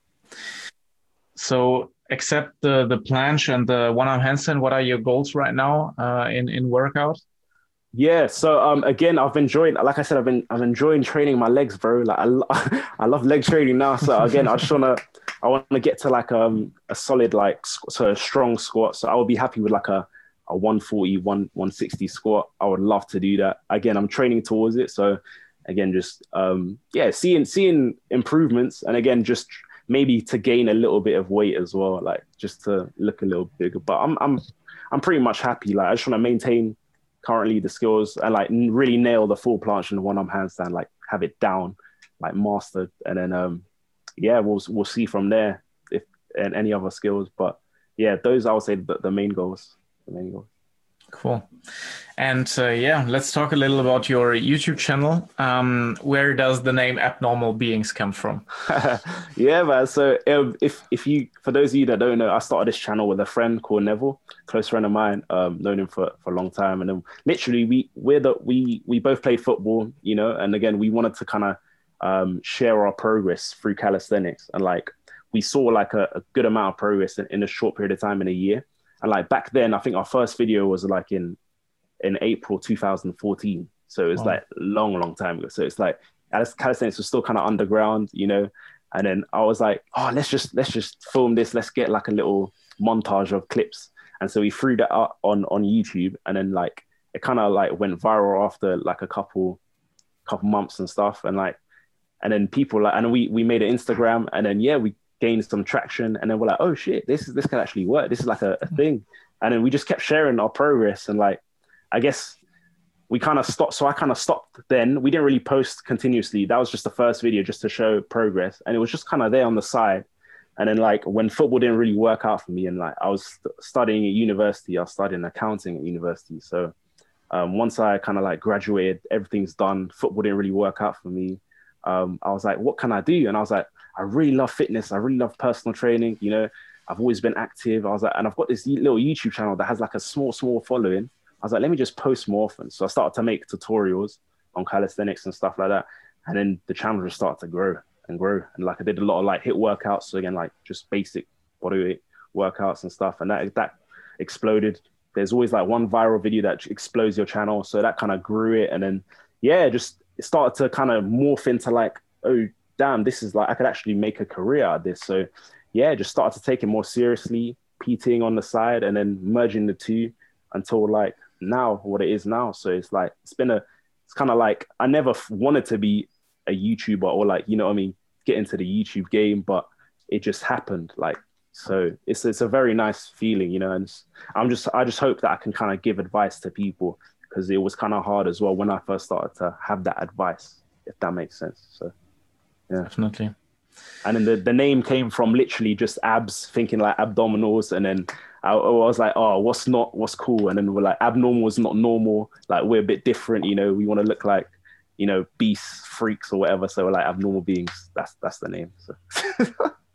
[SPEAKER 2] So, except the the planche and the one arm handstand, what are your goals right now uh, in in workout?
[SPEAKER 1] Yeah, so um, again, I've enjoyed, like I said, I've been, I've enjoying training my legs, bro. Like I, lo- I love leg training now. So again, I just wanna, I want to get to like um a solid like squ- so a strong squat. So I would be happy with like a a one forty, one one sixty squat. I would love to do that. Again, I'm training towards it. So again, just um yeah, seeing seeing improvements, and again, just maybe to gain a little bit of weight as well, like just to look a little bigger. But I'm I'm I'm pretty much happy. Like I just want to maintain currently the skills and like really nail the full planche and the one arm handstand, like have it down, like mastered, and then um yeah, we'll we'll see from there if and any other skills. But yeah, those I would say the, the main goals. The main goals.
[SPEAKER 2] Cool. And uh, yeah, let's talk a little about your YouTube channel. Um, where does the name Abnormal Beings come from?
[SPEAKER 1] Yeah, man. So um, if if you, for those of you that don't know, I started this channel with a friend called Neville, close friend of mine. Um, known him for, for a long time, and then literally we we're the we we both played football, you know. And again, we wanted to kind of um, share our progress through calisthenics, and like we saw like a, a good amount of progress in, in a short period of time in a year. And like back then, I think our first video was like in in April two thousand fourteen. So it's
[SPEAKER 2] Wow.
[SPEAKER 1] like long, long time ago. So it's like calisthenics was still kind of underground, you know. And then I was like, oh, let's just let's just film this. Let's get like a little montage of clips. And so we threw that up on on YouTube, and then like it kind of like went viral after like a couple couple months and stuff. And like and then people like and we we made an Instagram, and then yeah, we gained some traction, and then we're like, oh shit, this is this can actually work. This is like a, a thing. And then we just kept sharing our progress, and like I guess we kind of stopped. So I kind of stopped then. We didn't really post continuously. That was just the first video just to show progress, and it was just kind of there on the side. And then like when football didn't really work out for me, and like I was st- studying at university, I was studying accounting at university. So um, once I kind of like graduated, everything's done. Football didn't really work out for me. Um, I was like, what can I do? And I was like, I really love fitness. I really love personal training. You know, I've always been active. I was like, and I've got this little YouTube channel that has like a small, small following. I was like, let me just post more often. So I started to make tutorials on calisthenics and stuff like that. And then the channel just started to grow and grow. And like I did a lot of like hit workouts. So again, like just basic bodyweight workouts and stuff. And that, that exploded. There's always like one viral video that explodes your channel. So that kind of grew it. And then, yeah, just it started to kind of morph into like, oh, damn, this is like, I could actually make a career out of this. So yeah, just started to take it more seriously, PTing on the side, and then merging the two until like now what it is now. So it's like, it's been a, it's kind of like, I never f- wanted to be a YouTuber or like, you know what I mean, get into the YouTube game, but it just happened. Like, so it's, it's a very nice feeling, you know, and I'm just, I just hope that I can kind of give advice to people, because it was kind of hard as well when I first started to have that advice, if that makes sense. So yeah,
[SPEAKER 2] Definitely.
[SPEAKER 1] And then the, the name came from literally just abs, thinking like abdominals. And then I, I was like, oh, what's not, what's cool? And then we're like, abnormal is not normal. Like we're a bit different, you know, we want to look like, you know, beasts, freaks or whatever. So we're like abnormal beings. That's, that's the name. So.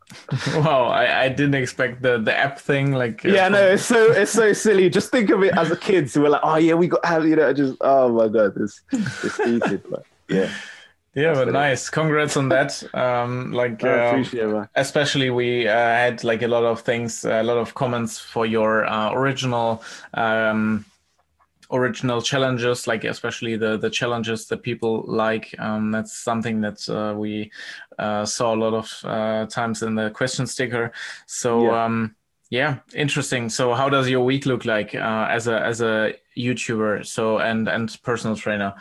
[SPEAKER 2] Wow, I, I didn't expect the the app thing. Like, uh,
[SPEAKER 1] Yeah,
[SPEAKER 2] from...
[SPEAKER 1] no, it's so it's so silly. Just think of it as a kid. So we're like, oh yeah, we got have you know, just oh my god, it's it's stupid, but yeah,
[SPEAKER 2] Yeah,
[SPEAKER 1] that's
[SPEAKER 2] but
[SPEAKER 1] what it is.
[SPEAKER 2] nice. Congrats on that. Um, like,
[SPEAKER 1] I
[SPEAKER 2] um,
[SPEAKER 1] appreciate it, man.
[SPEAKER 2] especially we uh, had like a lot of things, a lot of comments for your uh, original um, original challenges, like especially the the challenges that people like. Um, that's something that uh, we uh, saw a lot of uh, times in the question sticker. So
[SPEAKER 1] Yeah.
[SPEAKER 2] um, yeah, interesting. So how does your week look like uh, as a as a YouTuber? So and and personal trainer.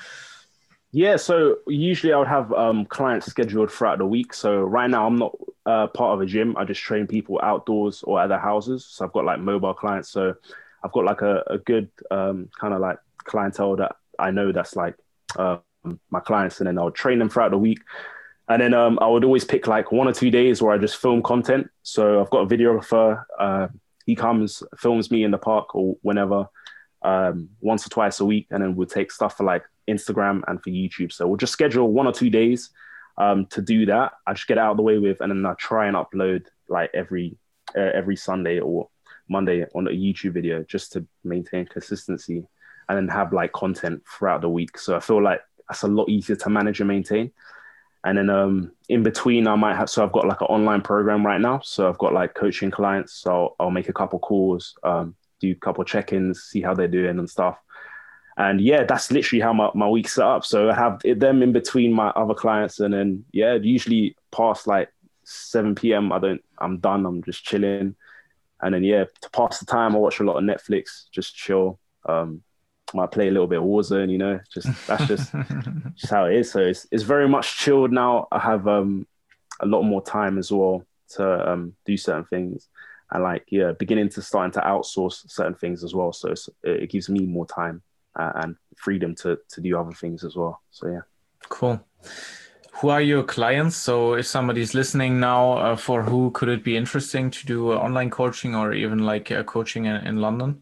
[SPEAKER 1] Yeah, so usually I would have um, clients scheduled throughout the week. So right now I'm not uh, part of a gym. I just train people outdoors or at their houses. So I've got like mobile clients. So I've got like a, a good um, kind of like clientele that I know that's like uh, my clients, and then I'll train them throughout the week. And then um, I would always pick like one or two days where I just film content. So I've got a videographer. Uh, he comes, films me in the park or whenever, um, once or twice a week, and then we'll take stuff for like Instagram and for YouTube. So we'll just schedule one or two days um, to do that. I just get it out of the way with, and then I try and upload like every uh, every Sunday or Monday on a YouTube video just to maintain consistency, and then have like content throughout the week. So I feel like that's a lot easier to manage and maintain. And then um, in between, I might have, so I've got like an online program right now. So I've got like coaching clients. So I'll make a couple calls, um, do a couple check-ins, see how they're doing and stuff. And yeah, that's literally how my, my week's set up. So I have them in between my other clients. And then, yeah, usually past like seven p.m., I don't, I'm done. I'm just chilling. And then, yeah, to pass the time, I watch a lot of Netflix, just chill. Um, might play a little bit of Warzone, you know, just that's just, just how it is. So it's it's very much chilled now. I have um a lot more time as well to um do certain things, and like yeah, beginning to starting to outsource certain things as well. So it's, it gives me more time uh, and freedom to to do other things as well. So yeah.
[SPEAKER 2] Cool. Who are your clients? So if somebody's listening now, uh, for who could it be interesting to do uh, online coaching or even like uh, coaching in, in London?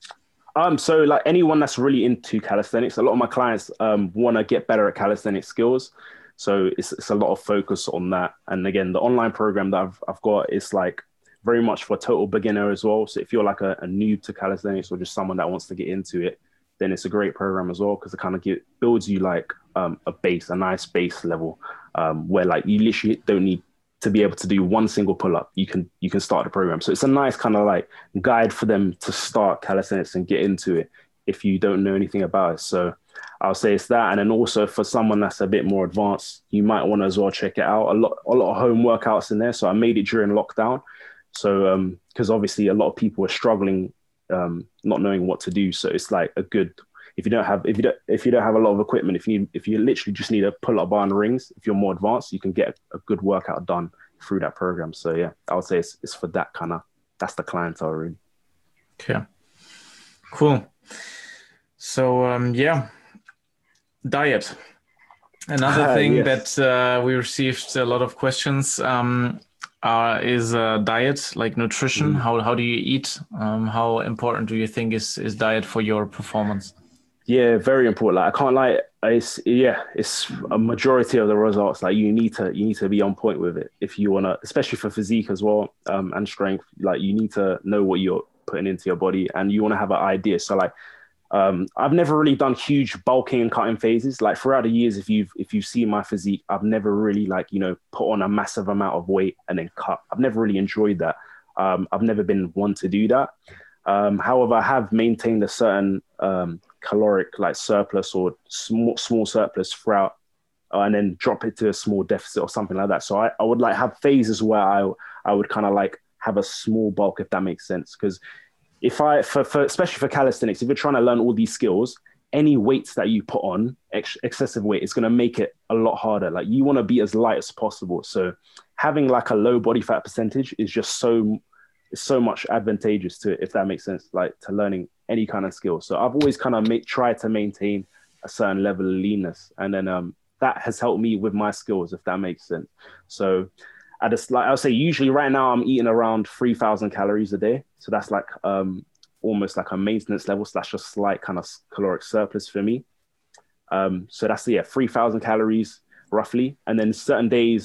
[SPEAKER 1] Um, so like anyone that's really into calisthenics, a lot of my clients um, want to get better at calisthenics skills. So it's, it's a lot of focus on that. And again, the online program that I've, I've got is like very much for total beginner as well. So if you're like a, a noob to calisthenics or just someone that wants to get into it, then it's a great program as well, because it kind of get, builds you like um, a base, a nice base level um, where like you literally don't need to be able to do one single pull-up. You can you can start the program. So it's a nice kind of like guide for them to start calisthenics and get into it if you don't know anything about it. So I'll say it's that. And then also for someone that's a bit more advanced, you might want to as well check it out. A lot a lot of home workouts in there. So I made it during lockdown. So um because obviously a lot of people are struggling um not knowing what to do. So it's like a good, if you don't have if you don't if you don't have a lot of equipment, if you need, if you literally just need a pull-up bar and rings, if you're more advanced, you can get a good workout done through that program. So yeah, I would say it's, it's for that kind of, that's the clientele really.
[SPEAKER 2] Okay, cool. So um yeah, diet, another thing
[SPEAKER 1] yes.
[SPEAKER 2] that uh, we received a lot of questions um uh is uh, diet, like nutrition.
[SPEAKER 1] Mm.
[SPEAKER 2] How how do you eat? Um how important do you think is is diet for your performance?
[SPEAKER 1] Yeah, very important. Like I can't lie, it's yeah, it's a majority of the results. Like you need to you need to be on point with it if you wanna, especially for physique as well, um, and strength. Like you need to know what you're putting into your body, and you want to have an idea. So like, um, I've never really done huge bulking and cutting phases. Like throughout the years, if you've if you've seen my physique, I've never really like you know put on a massive amount of weight and then cut. I've never really enjoyed that. Um, I've never been one to do that. Um, however, I have maintained a certain um, caloric like surplus or small small surplus throughout, uh, and then drop it to a small deficit or something like that. So I, I would like have phases where I I would kind of like have a small bulk, if that makes sense. Because if I for, for especially for calisthenics, if you're trying to learn all these skills, any weights that you put on, ex- excessive weight, is going to make it a lot harder. Like you want to be as light as possible. So having like a low body fat percentage is just so it's so much advantageous to it, if that makes sense, like to learning any kind of skill. So I've always kind of make, tried to maintain a certain level of leanness. And then um, that has helped me with my skills, if that makes sense. So I just like, I'll say usually right now I'm eating around three thousand calories a day. So that's like um, almost like a maintenance level slash a slight kind of caloric surplus for me. Um, so that's, yeah, three thousand calories roughly. And then certain days,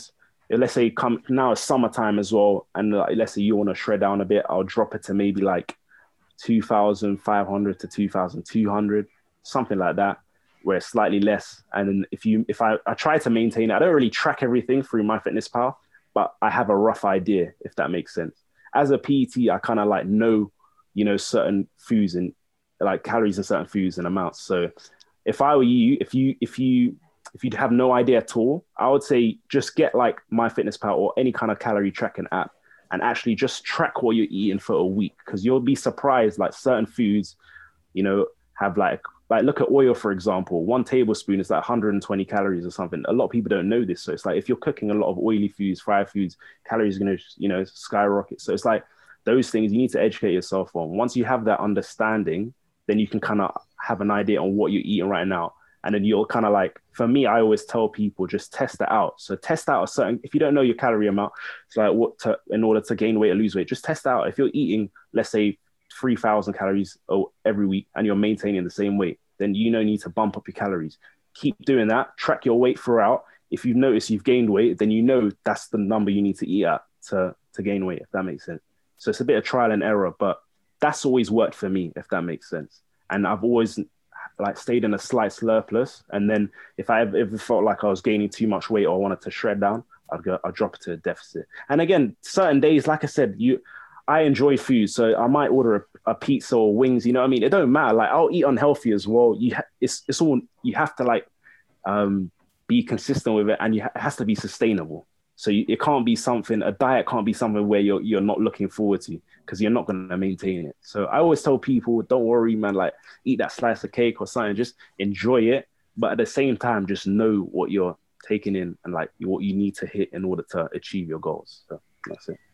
[SPEAKER 1] let's say come now it's summertime as well, and like, let's say you want to shred down a bit, I'll drop it to maybe like two thousand five hundred to two thousand two hundred, something like that, where it's slightly less. And then if you, if I, I try to maintain it, I don't really track everything through MyFitnessPal, but I have a rough idea, if that makes sense. As a P E T, I kind of like know, you know, certain foods and like calories in certain foods and amounts. So if I were you, if you, if you, if you'd have no idea at all, I would say just get like MyFitnessPal or any kind of calorie tracking app and actually just track what you're eating for a week. Cause you'll be surprised, like certain foods, you know, have like, like look at oil, for example, one tablespoon is like one hundred twenty calories or something. A lot of people don't know this. So it's like, if you're cooking a lot of oily foods, fried foods, calories are going to, you know, skyrocket. So it's like those things you need to educate yourself on. Once you have that understanding, then you can kind of have an idea on what you're eating right now. And then you'll kind of like, for me, I always tell people just test it out. So test out a certain, if you don't know your calorie amount, it's like what to, in order to gain weight or lose weight, just test out. If you're eating, let's say three thousand calories every week and you're maintaining the same weight, then you know, need to bump up your calories. Keep doing that, track your weight throughout. If you've noticed you've gained weight, then you know that's the number you need to eat at to, to gain weight, if that makes sense. So it's a bit of trial and error, but that's always worked for me, if that makes sense. And I've always like stayed in a slight surplus. And then if I ever, ever felt like I was gaining too much weight or wanted to shred down, I'd go, I'd drop it to a deficit. And again, certain days, like I said, you, I enjoy food. So I might order a, a pizza or wings, you know what I mean? It don't matter. Like I'll eat unhealthy as well. You ha- it's, it's all, you have to like um, be consistent with it, and you ha- it has to be sustainable. So you, it can't be something, a diet can't be something where you're, you're not looking forward to, because you're not going to maintain it. So I always tell people, don't worry, man, like eat that slice of cake or something, just enjoy it. But at the same time, just know what you're taking in and like what you need to hit in order to achieve your goals. So that's it.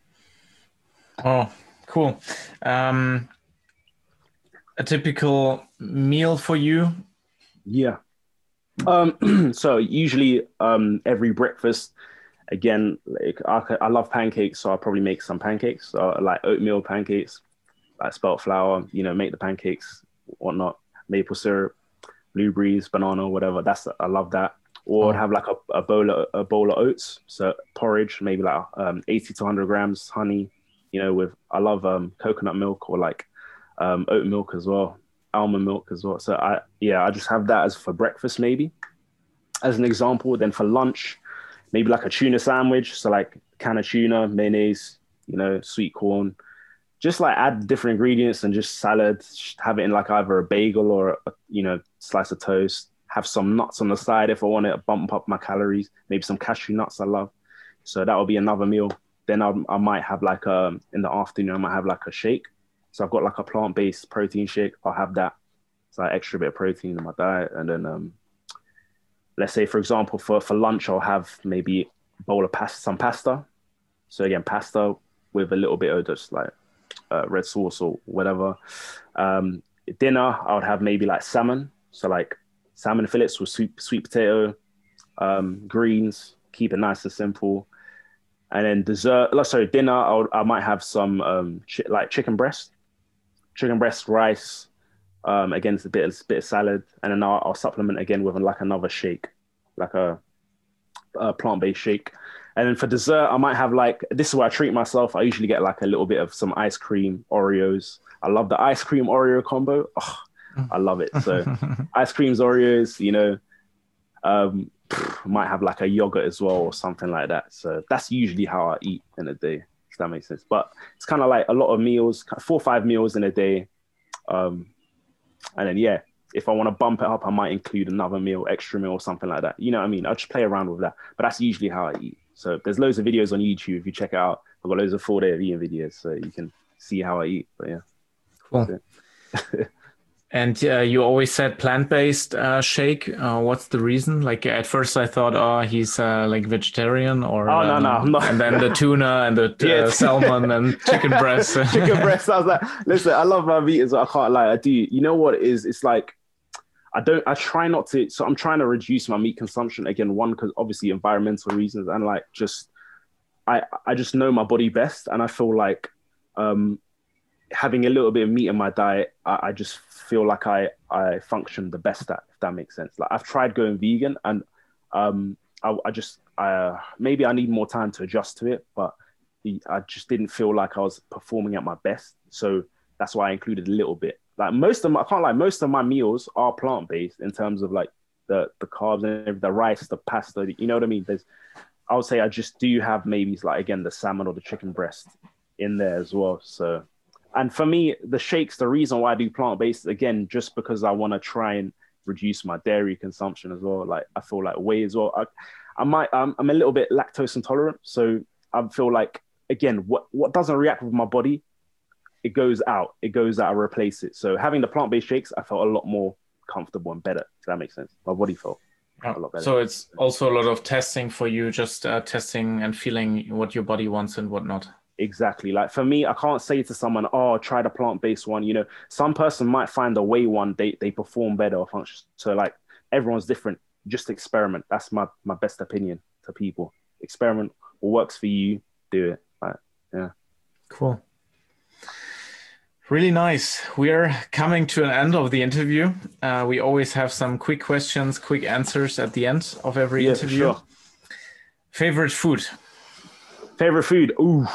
[SPEAKER 2] Oh, cool. Um, a typical meal for you?
[SPEAKER 1] Yeah. Um, so usually um, every breakfast, again, like I, I love pancakes, so I'll probably make some pancakes, so like oatmeal pancakes, like spelt flour, you know, make the pancakes, whatnot, maple syrup, blueberries, banana, whatever. That's, I love that. Or I'd have like a, a bowl of, a bowl of oats, so porridge, maybe like um, eighty to one hundred grams, honey, you know, with, I love um, coconut milk or like um, oat milk as well, almond milk as well. So I, yeah, I just have that as for breakfast, maybe as an example. Then for lunch, maybe like a tuna sandwich. So like can of tuna, mayonnaise, you know, sweet corn, just like add different ingredients and just salad, have it in like either a bagel or, a, you know, slice of toast, have some nuts on the side if I want to bump up my calories, maybe some cashew nuts I love. So that will be another meal. Then I, I might have like a, in the afternoon, I might have like a shake. So I've got like a plant-based protein shake. I'll have that. So like extra bit of protein in my diet. And then, um, let's say, for example, for, for lunch, I'll have maybe a bowl of pasta, some pasta. So again, pasta with a little bit of just like uh, red sauce or whatever. Um, dinner, I would have maybe like salmon. So like salmon fillets with sweet, sweet potato, um, greens, keep it nice and simple. And then dessert, sorry, dinner, I, would, I might have some um, chi- like chicken breast, chicken breast, rice, um, again, it's a bit, a bit of salad. And then I'll, I'll supplement again with like another shake, like a, a plant-based shake. And then for dessert, I might have like, this is where I treat myself. I usually get like a little bit of some ice cream, Oreos. I love the ice cream Oreo combo. Oh, I love it. So ice creams, Oreos, you know, um, might have like a yogurt as well or something like that. So that's usually how I eat in a day, if that makes sense. But it's kind of like a lot of meals, four or five meals in a day. Um, and then, yeah, if I want to bump it up, I might include another meal, extra meal or something like that. You know what I mean? I'll just play around with that. But that's usually how I eat. So there's loads of videos on YouTube. If you check it out, I've got loads of four day of eating videos, so you can see how I eat. But yeah.
[SPEAKER 2] Cool. And uh, you always said plant-based uh, shake. Uh, what's the reason? Like at first I thought, oh, he's uh, like vegetarian or...
[SPEAKER 1] Oh, no,
[SPEAKER 2] uh,
[SPEAKER 1] no, I'm not.
[SPEAKER 2] And then the tuna and the uh, yeah, salmon and chicken breast.
[SPEAKER 1] Chicken breast. I was like, listen, I love my meat as well. I can't lie. I do. You know what it is? It's like, I don't, I try not to, so I'm trying to reduce my meat consumption. Again, one, because obviously environmental reasons, and like just, I, I just know my body best. And I feel like, um, having a little bit of meat in my diet, I, I just feel like I, I function the best at, if that makes sense. Like I've tried going vegan and um, I, I just uh, maybe I need more time to adjust to it, but I just didn't feel like I was performing at my best. So that's why I included a little bit. Like most of my, I can't lie, most of my meals are plant based in terms of like the the carbs and the rice, the pasta. You know what I mean? There's, I would say I just do have maybe like again the salmon or the chicken breast in there as well. So, and for me, the shakes, the reason why I do plant based again, just because I want to try and reduce my dairy consumption as well. Like I feel like whey as well. I, I might, I'm, I'm a little bit lactose intolerant, so I feel like again, what what doesn't react with my body, it goes out. It goes out. I replace it. So having the plant based shakes, I felt a lot more comfortable and better. If that makes sense. My body felt a lot better.
[SPEAKER 2] So it's also a lot of testing for you, just uh, testing and feeling what your body wants and whatnot.
[SPEAKER 1] Exactly. Like for me, I can't say to someone, oh, try the plant-based one. You know, some person might find the whey one, they they perform better or function. So like everyone's different. Just experiment. That's my, my best opinion to people. Experiment. What works for you, do it. Like, yeah.
[SPEAKER 2] Cool. Really nice. We're coming to an end of the interview. Uh, we always have some quick questions, quick answers at the end of every
[SPEAKER 1] yeah,
[SPEAKER 2] interview.
[SPEAKER 1] Sure.
[SPEAKER 2] Favorite food?
[SPEAKER 1] Favorite food? Ooh.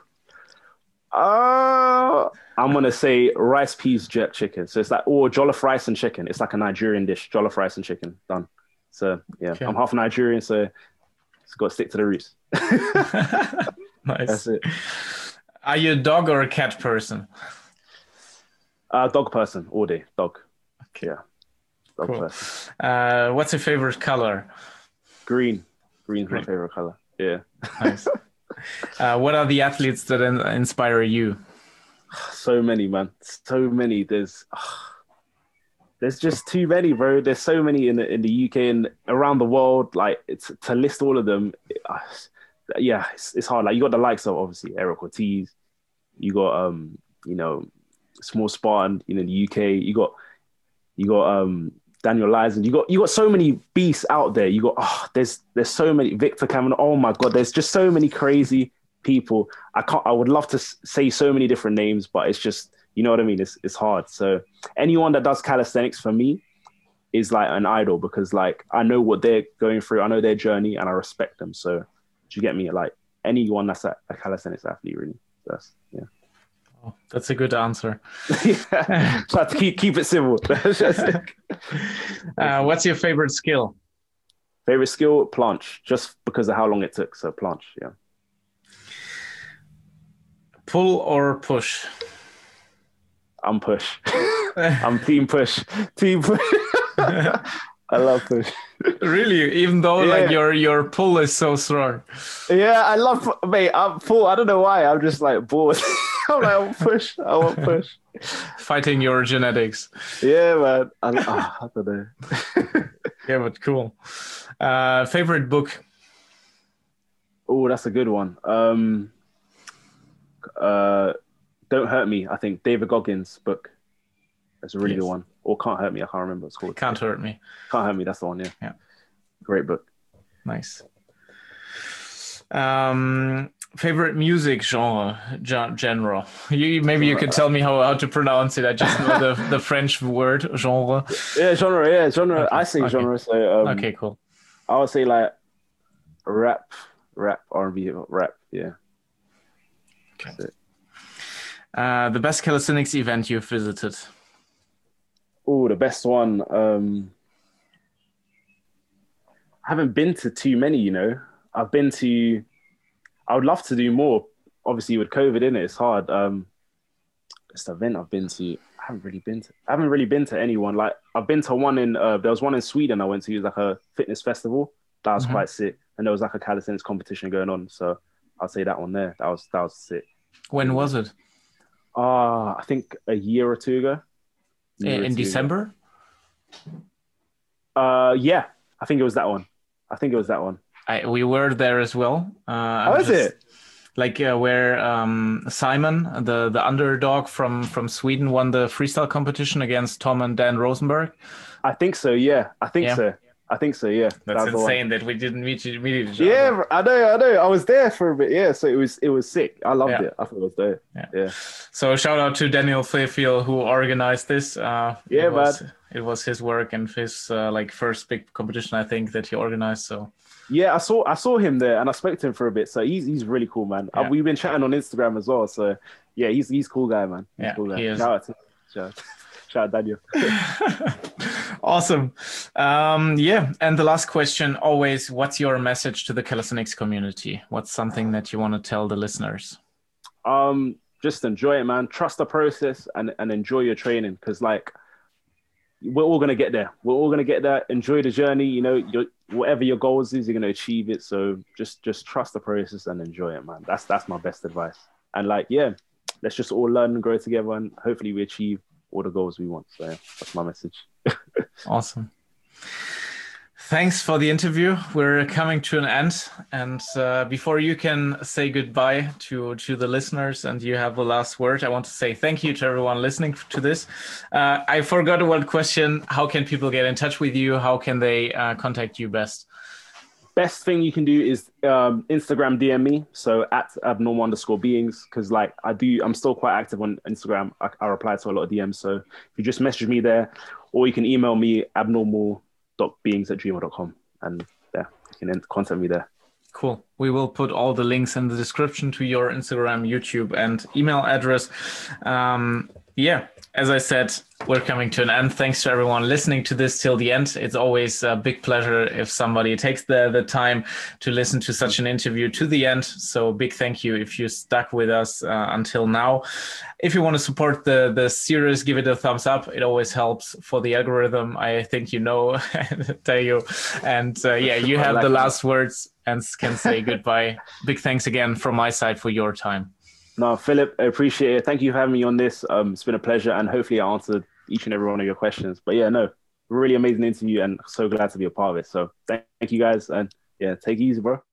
[SPEAKER 1] Uh, I'm going to say rice, peas, jerk chicken. So it's like, or jollof rice and chicken. It's like a Nigerian dish, jollof rice and chicken. Done. So yeah, okay. I'm half Nigerian, so it's got to stick to the roots.
[SPEAKER 2] Nice.
[SPEAKER 1] That's it.
[SPEAKER 2] Are you a dog or a cat person?
[SPEAKER 1] Uh, dog person, all day. Dog.
[SPEAKER 2] Okay.
[SPEAKER 1] Yeah. Dog
[SPEAKER 2] cool.
[SPEAKER 1] person.
[SPEAKER 2] Uh, what's your favorite color?
[SPEAKER 1] Green. Green's
[SPEAKER 2] Green.
[SPEAKER 1] my favorite color. Yeah.
[SPEAKER 2] Nice. Uh, what are the athletes that in- inspire you?
[SPEAKER 1] So many, man. So many. There's, oh, there's just too many, bro. There's so many in the in the U K and around the world. Like it's to list all of them. Uh, yeah, it's, it's hard. Like you got the likes of obviously Eric Ortiz. You got um, you know, Small Spartan. You know, in the U K. You got you got um. Daniel Lyson, you got you got so many beasts out there. You got oh, there's there's so many Victor Cameron. Oh my God, there's just so many crazy people. I can't. I would love to say so many different names, but it's just you know what I mean. It's it's hard. So anyone that does calisthenics for me is like an idol because like I know what they're going through. I know their journey, and I respect them. So do you get me? Like anyone that's a, a calisthenics athlete, really. That's yeah.
[SPEAKER 2] Oh, that's a good answer.
[SPEAKER 1] Yeah. Try to keep keep it simple.
[SPEAKER 2] uh, what's your favorite skill?
[SPEAKER 1] Favorite skill? Planche, just because of how long it took. So planche, yeah.
[SPEAKER 2] Pull or push?
[SPEAKER 1] I'm push. I'm team push. Team push. I love push.
[SPEAKER 2] Really? Even though yeah. like your your pull is so strong.
[SPEAKER 1] Yeah, I love mate. I'm pull. I don't know why. I'm just like bored. I'm like, I want push. I want push.
[SPEAKER 2] Fighting your genetics.
[SPEAKER 1] Yeah, man. I, oh, I don't know.
[SPEAKER 2] Yeah, but cool. Uh, favorite book?
[SPEAKER 1] Oh, that's a good one. Um, uh, Don't Hurt Me. I think David Goggins' book. That's a really yes. good one. Or Can't Hurt Me. I can't remember what it's called.
[SPEAKER 2] Can't Hurt Me.
[SPEAKER 1] Can't Hurt Me. That's the one. Yeah.
[SPEAKER 2] Yeah.
[SPEAKER 1] Great book.
[SPEAKER 2] Nice. Um, favorite music genre, genre. You maybe you could tell me how, how to pronounce it. I just know the, the French word genre.
[SPEAKER 1] Yeah, genre. Yeah, genre.
[SPEAKER 2] Okay.
[SPEAKER 1] I say
[SPEAKER 2] okay.
[SPEAKER 1] genre. So um,
[SPEAKER 2] okay, cool.
[SPEAKER 1] I would say like rap, rap, R and B, rap. Yeah.
[SPEAKER 2] Okay. Uh, the best calisthenics event you've visited?
[SPEAKER 1] Oh, the best one. Um, I haven't been to too many, you know. I've been to, I would love to do more. Obviously with COVID in it, it's hard. Um, best event I've been to, I haven't really been to, I haven't really been to anyone. Like I've been to one in, uh, there was one in Sweden I went to, it was like a fitness festival. That was mm-hmm. quite sick. And there was like a calisthenics competition going on. So I'll say that one there. That was, that was sick.
[SPEAKER 2] When was it?
[SPEAKER 1] Uh, I think a year or two ago.
[SPEAKER 2] In, in December?
[SPEAKER 1] Ago. Uh, yeah, I think it was that one. I think it was that one.
[SPEAKER 2] I, we were there as well. Uh,
[SPEAKER 1] How is it?
[SPEAKER 2] Like uh, where um, Simon, the, the underdog from, from Sweden, won the freestyle competition against Tom and Dan Rosenberg.
[SPEAKER 1] I think so. Yeah, I think yeah. so. I think so. Yeah,
[SPEAKER 2] that's that insane that we didn't meet you. Meet each other.
[SPEAKER 1] Yeah, I know. I know. I was there for a bit. Yeah, so it was it was sick. I loved
[SPEAKER 2] yeah.
[SPEAKER 1] it. I thought it was there. Yeah. yeah.
[SPEAKER 2] So shout out to Daniel Flayfield who organized this. Uh,
[SPEAKER 1] yeah,
[SPEAKER 2] it was,
[SPEAKER 1] man.
[SPEAKER 2] it was his work and his uh, like first big competition, I think, that he organized. So
[SPEAKER 1] yeah, I saw I saw him there and I spoke to him for a bit. So he's he's really cool, man.
[SPEAKER 2] Yeah.
[SPEAKER 1] Uh, we've been chatting on Instagram as well. So yeah, he's he's a cool guy, man. He's
[SPEAKER 2] yeah,
[SPEAKER 1] a cool guy.
[SPEAKER 2] he is.
[SPEAKER 1] Shout out to shout out, shout out Daniel.
[SPEAKER 2] Awesome. Um, yeah, and the last question always: what's your message to the calisthenics community? What's something that you want to tell the listeners?
[SPEAKER 1] Um, just enjoy it, man. Trust the process and and enjoy your training because like. We're all gonna get there. We're all gonna get there. Enjoy the journey. You know, your whatever your goals is, you're gonna achieve it. So just just trust the process and enjoy it, man. That's that's my best advice. And like, yeah, let's just all learn and grow together, and hopefully we achieve all the goals we want. So yeah, that's my message.
[SPEAKER 2] Awesome. Thanks for the interview. We're coming to an end. And uh, before you can say goodbye to, to the listeners and you have the last word, I want to say thank you to everyone listening to this. Uh, I forgot one question. How can people get in touch with you? How can they uh, contact you best?
[SPEAKER 1] Best thing you can do is um, Instagram D M me. So at abnormal underscore beings. Because like I do, I'm still quite active on Instagram. I, I reply to a lot of D Ms. So if you just message me there, or you can email me abnormal dot beings at gmail dot com and yeah, you can contact me there.
[SPEAKER 2] Cool. We will put all the links in the description to your Instagram, YouTube, and email address. Um, yeah, as I said, we're coming to an end. Thanks to everyone listening to this till the end. It's always a big pleasure if somebody takes the, the time to listen to such an interview to the end. So big thank you if you stuck with us uh, until now. If you want to support the, the series, give it a thumbs up. It always helps for the algorithm. I think you know, tell you. And uh, yeah, you have the last words and can say goodbye. Big thanks again from my side for your time.
[SPEAKER 1] No, Philip, I appreciate it. Thank you for having me on this. Um, it's been a pleasure, and hopefully I answered each and every one of your questions. But yeah, no, really amazing interview, and so glad to be a part of it. So thank you guys, and yeah, take it easy, bro.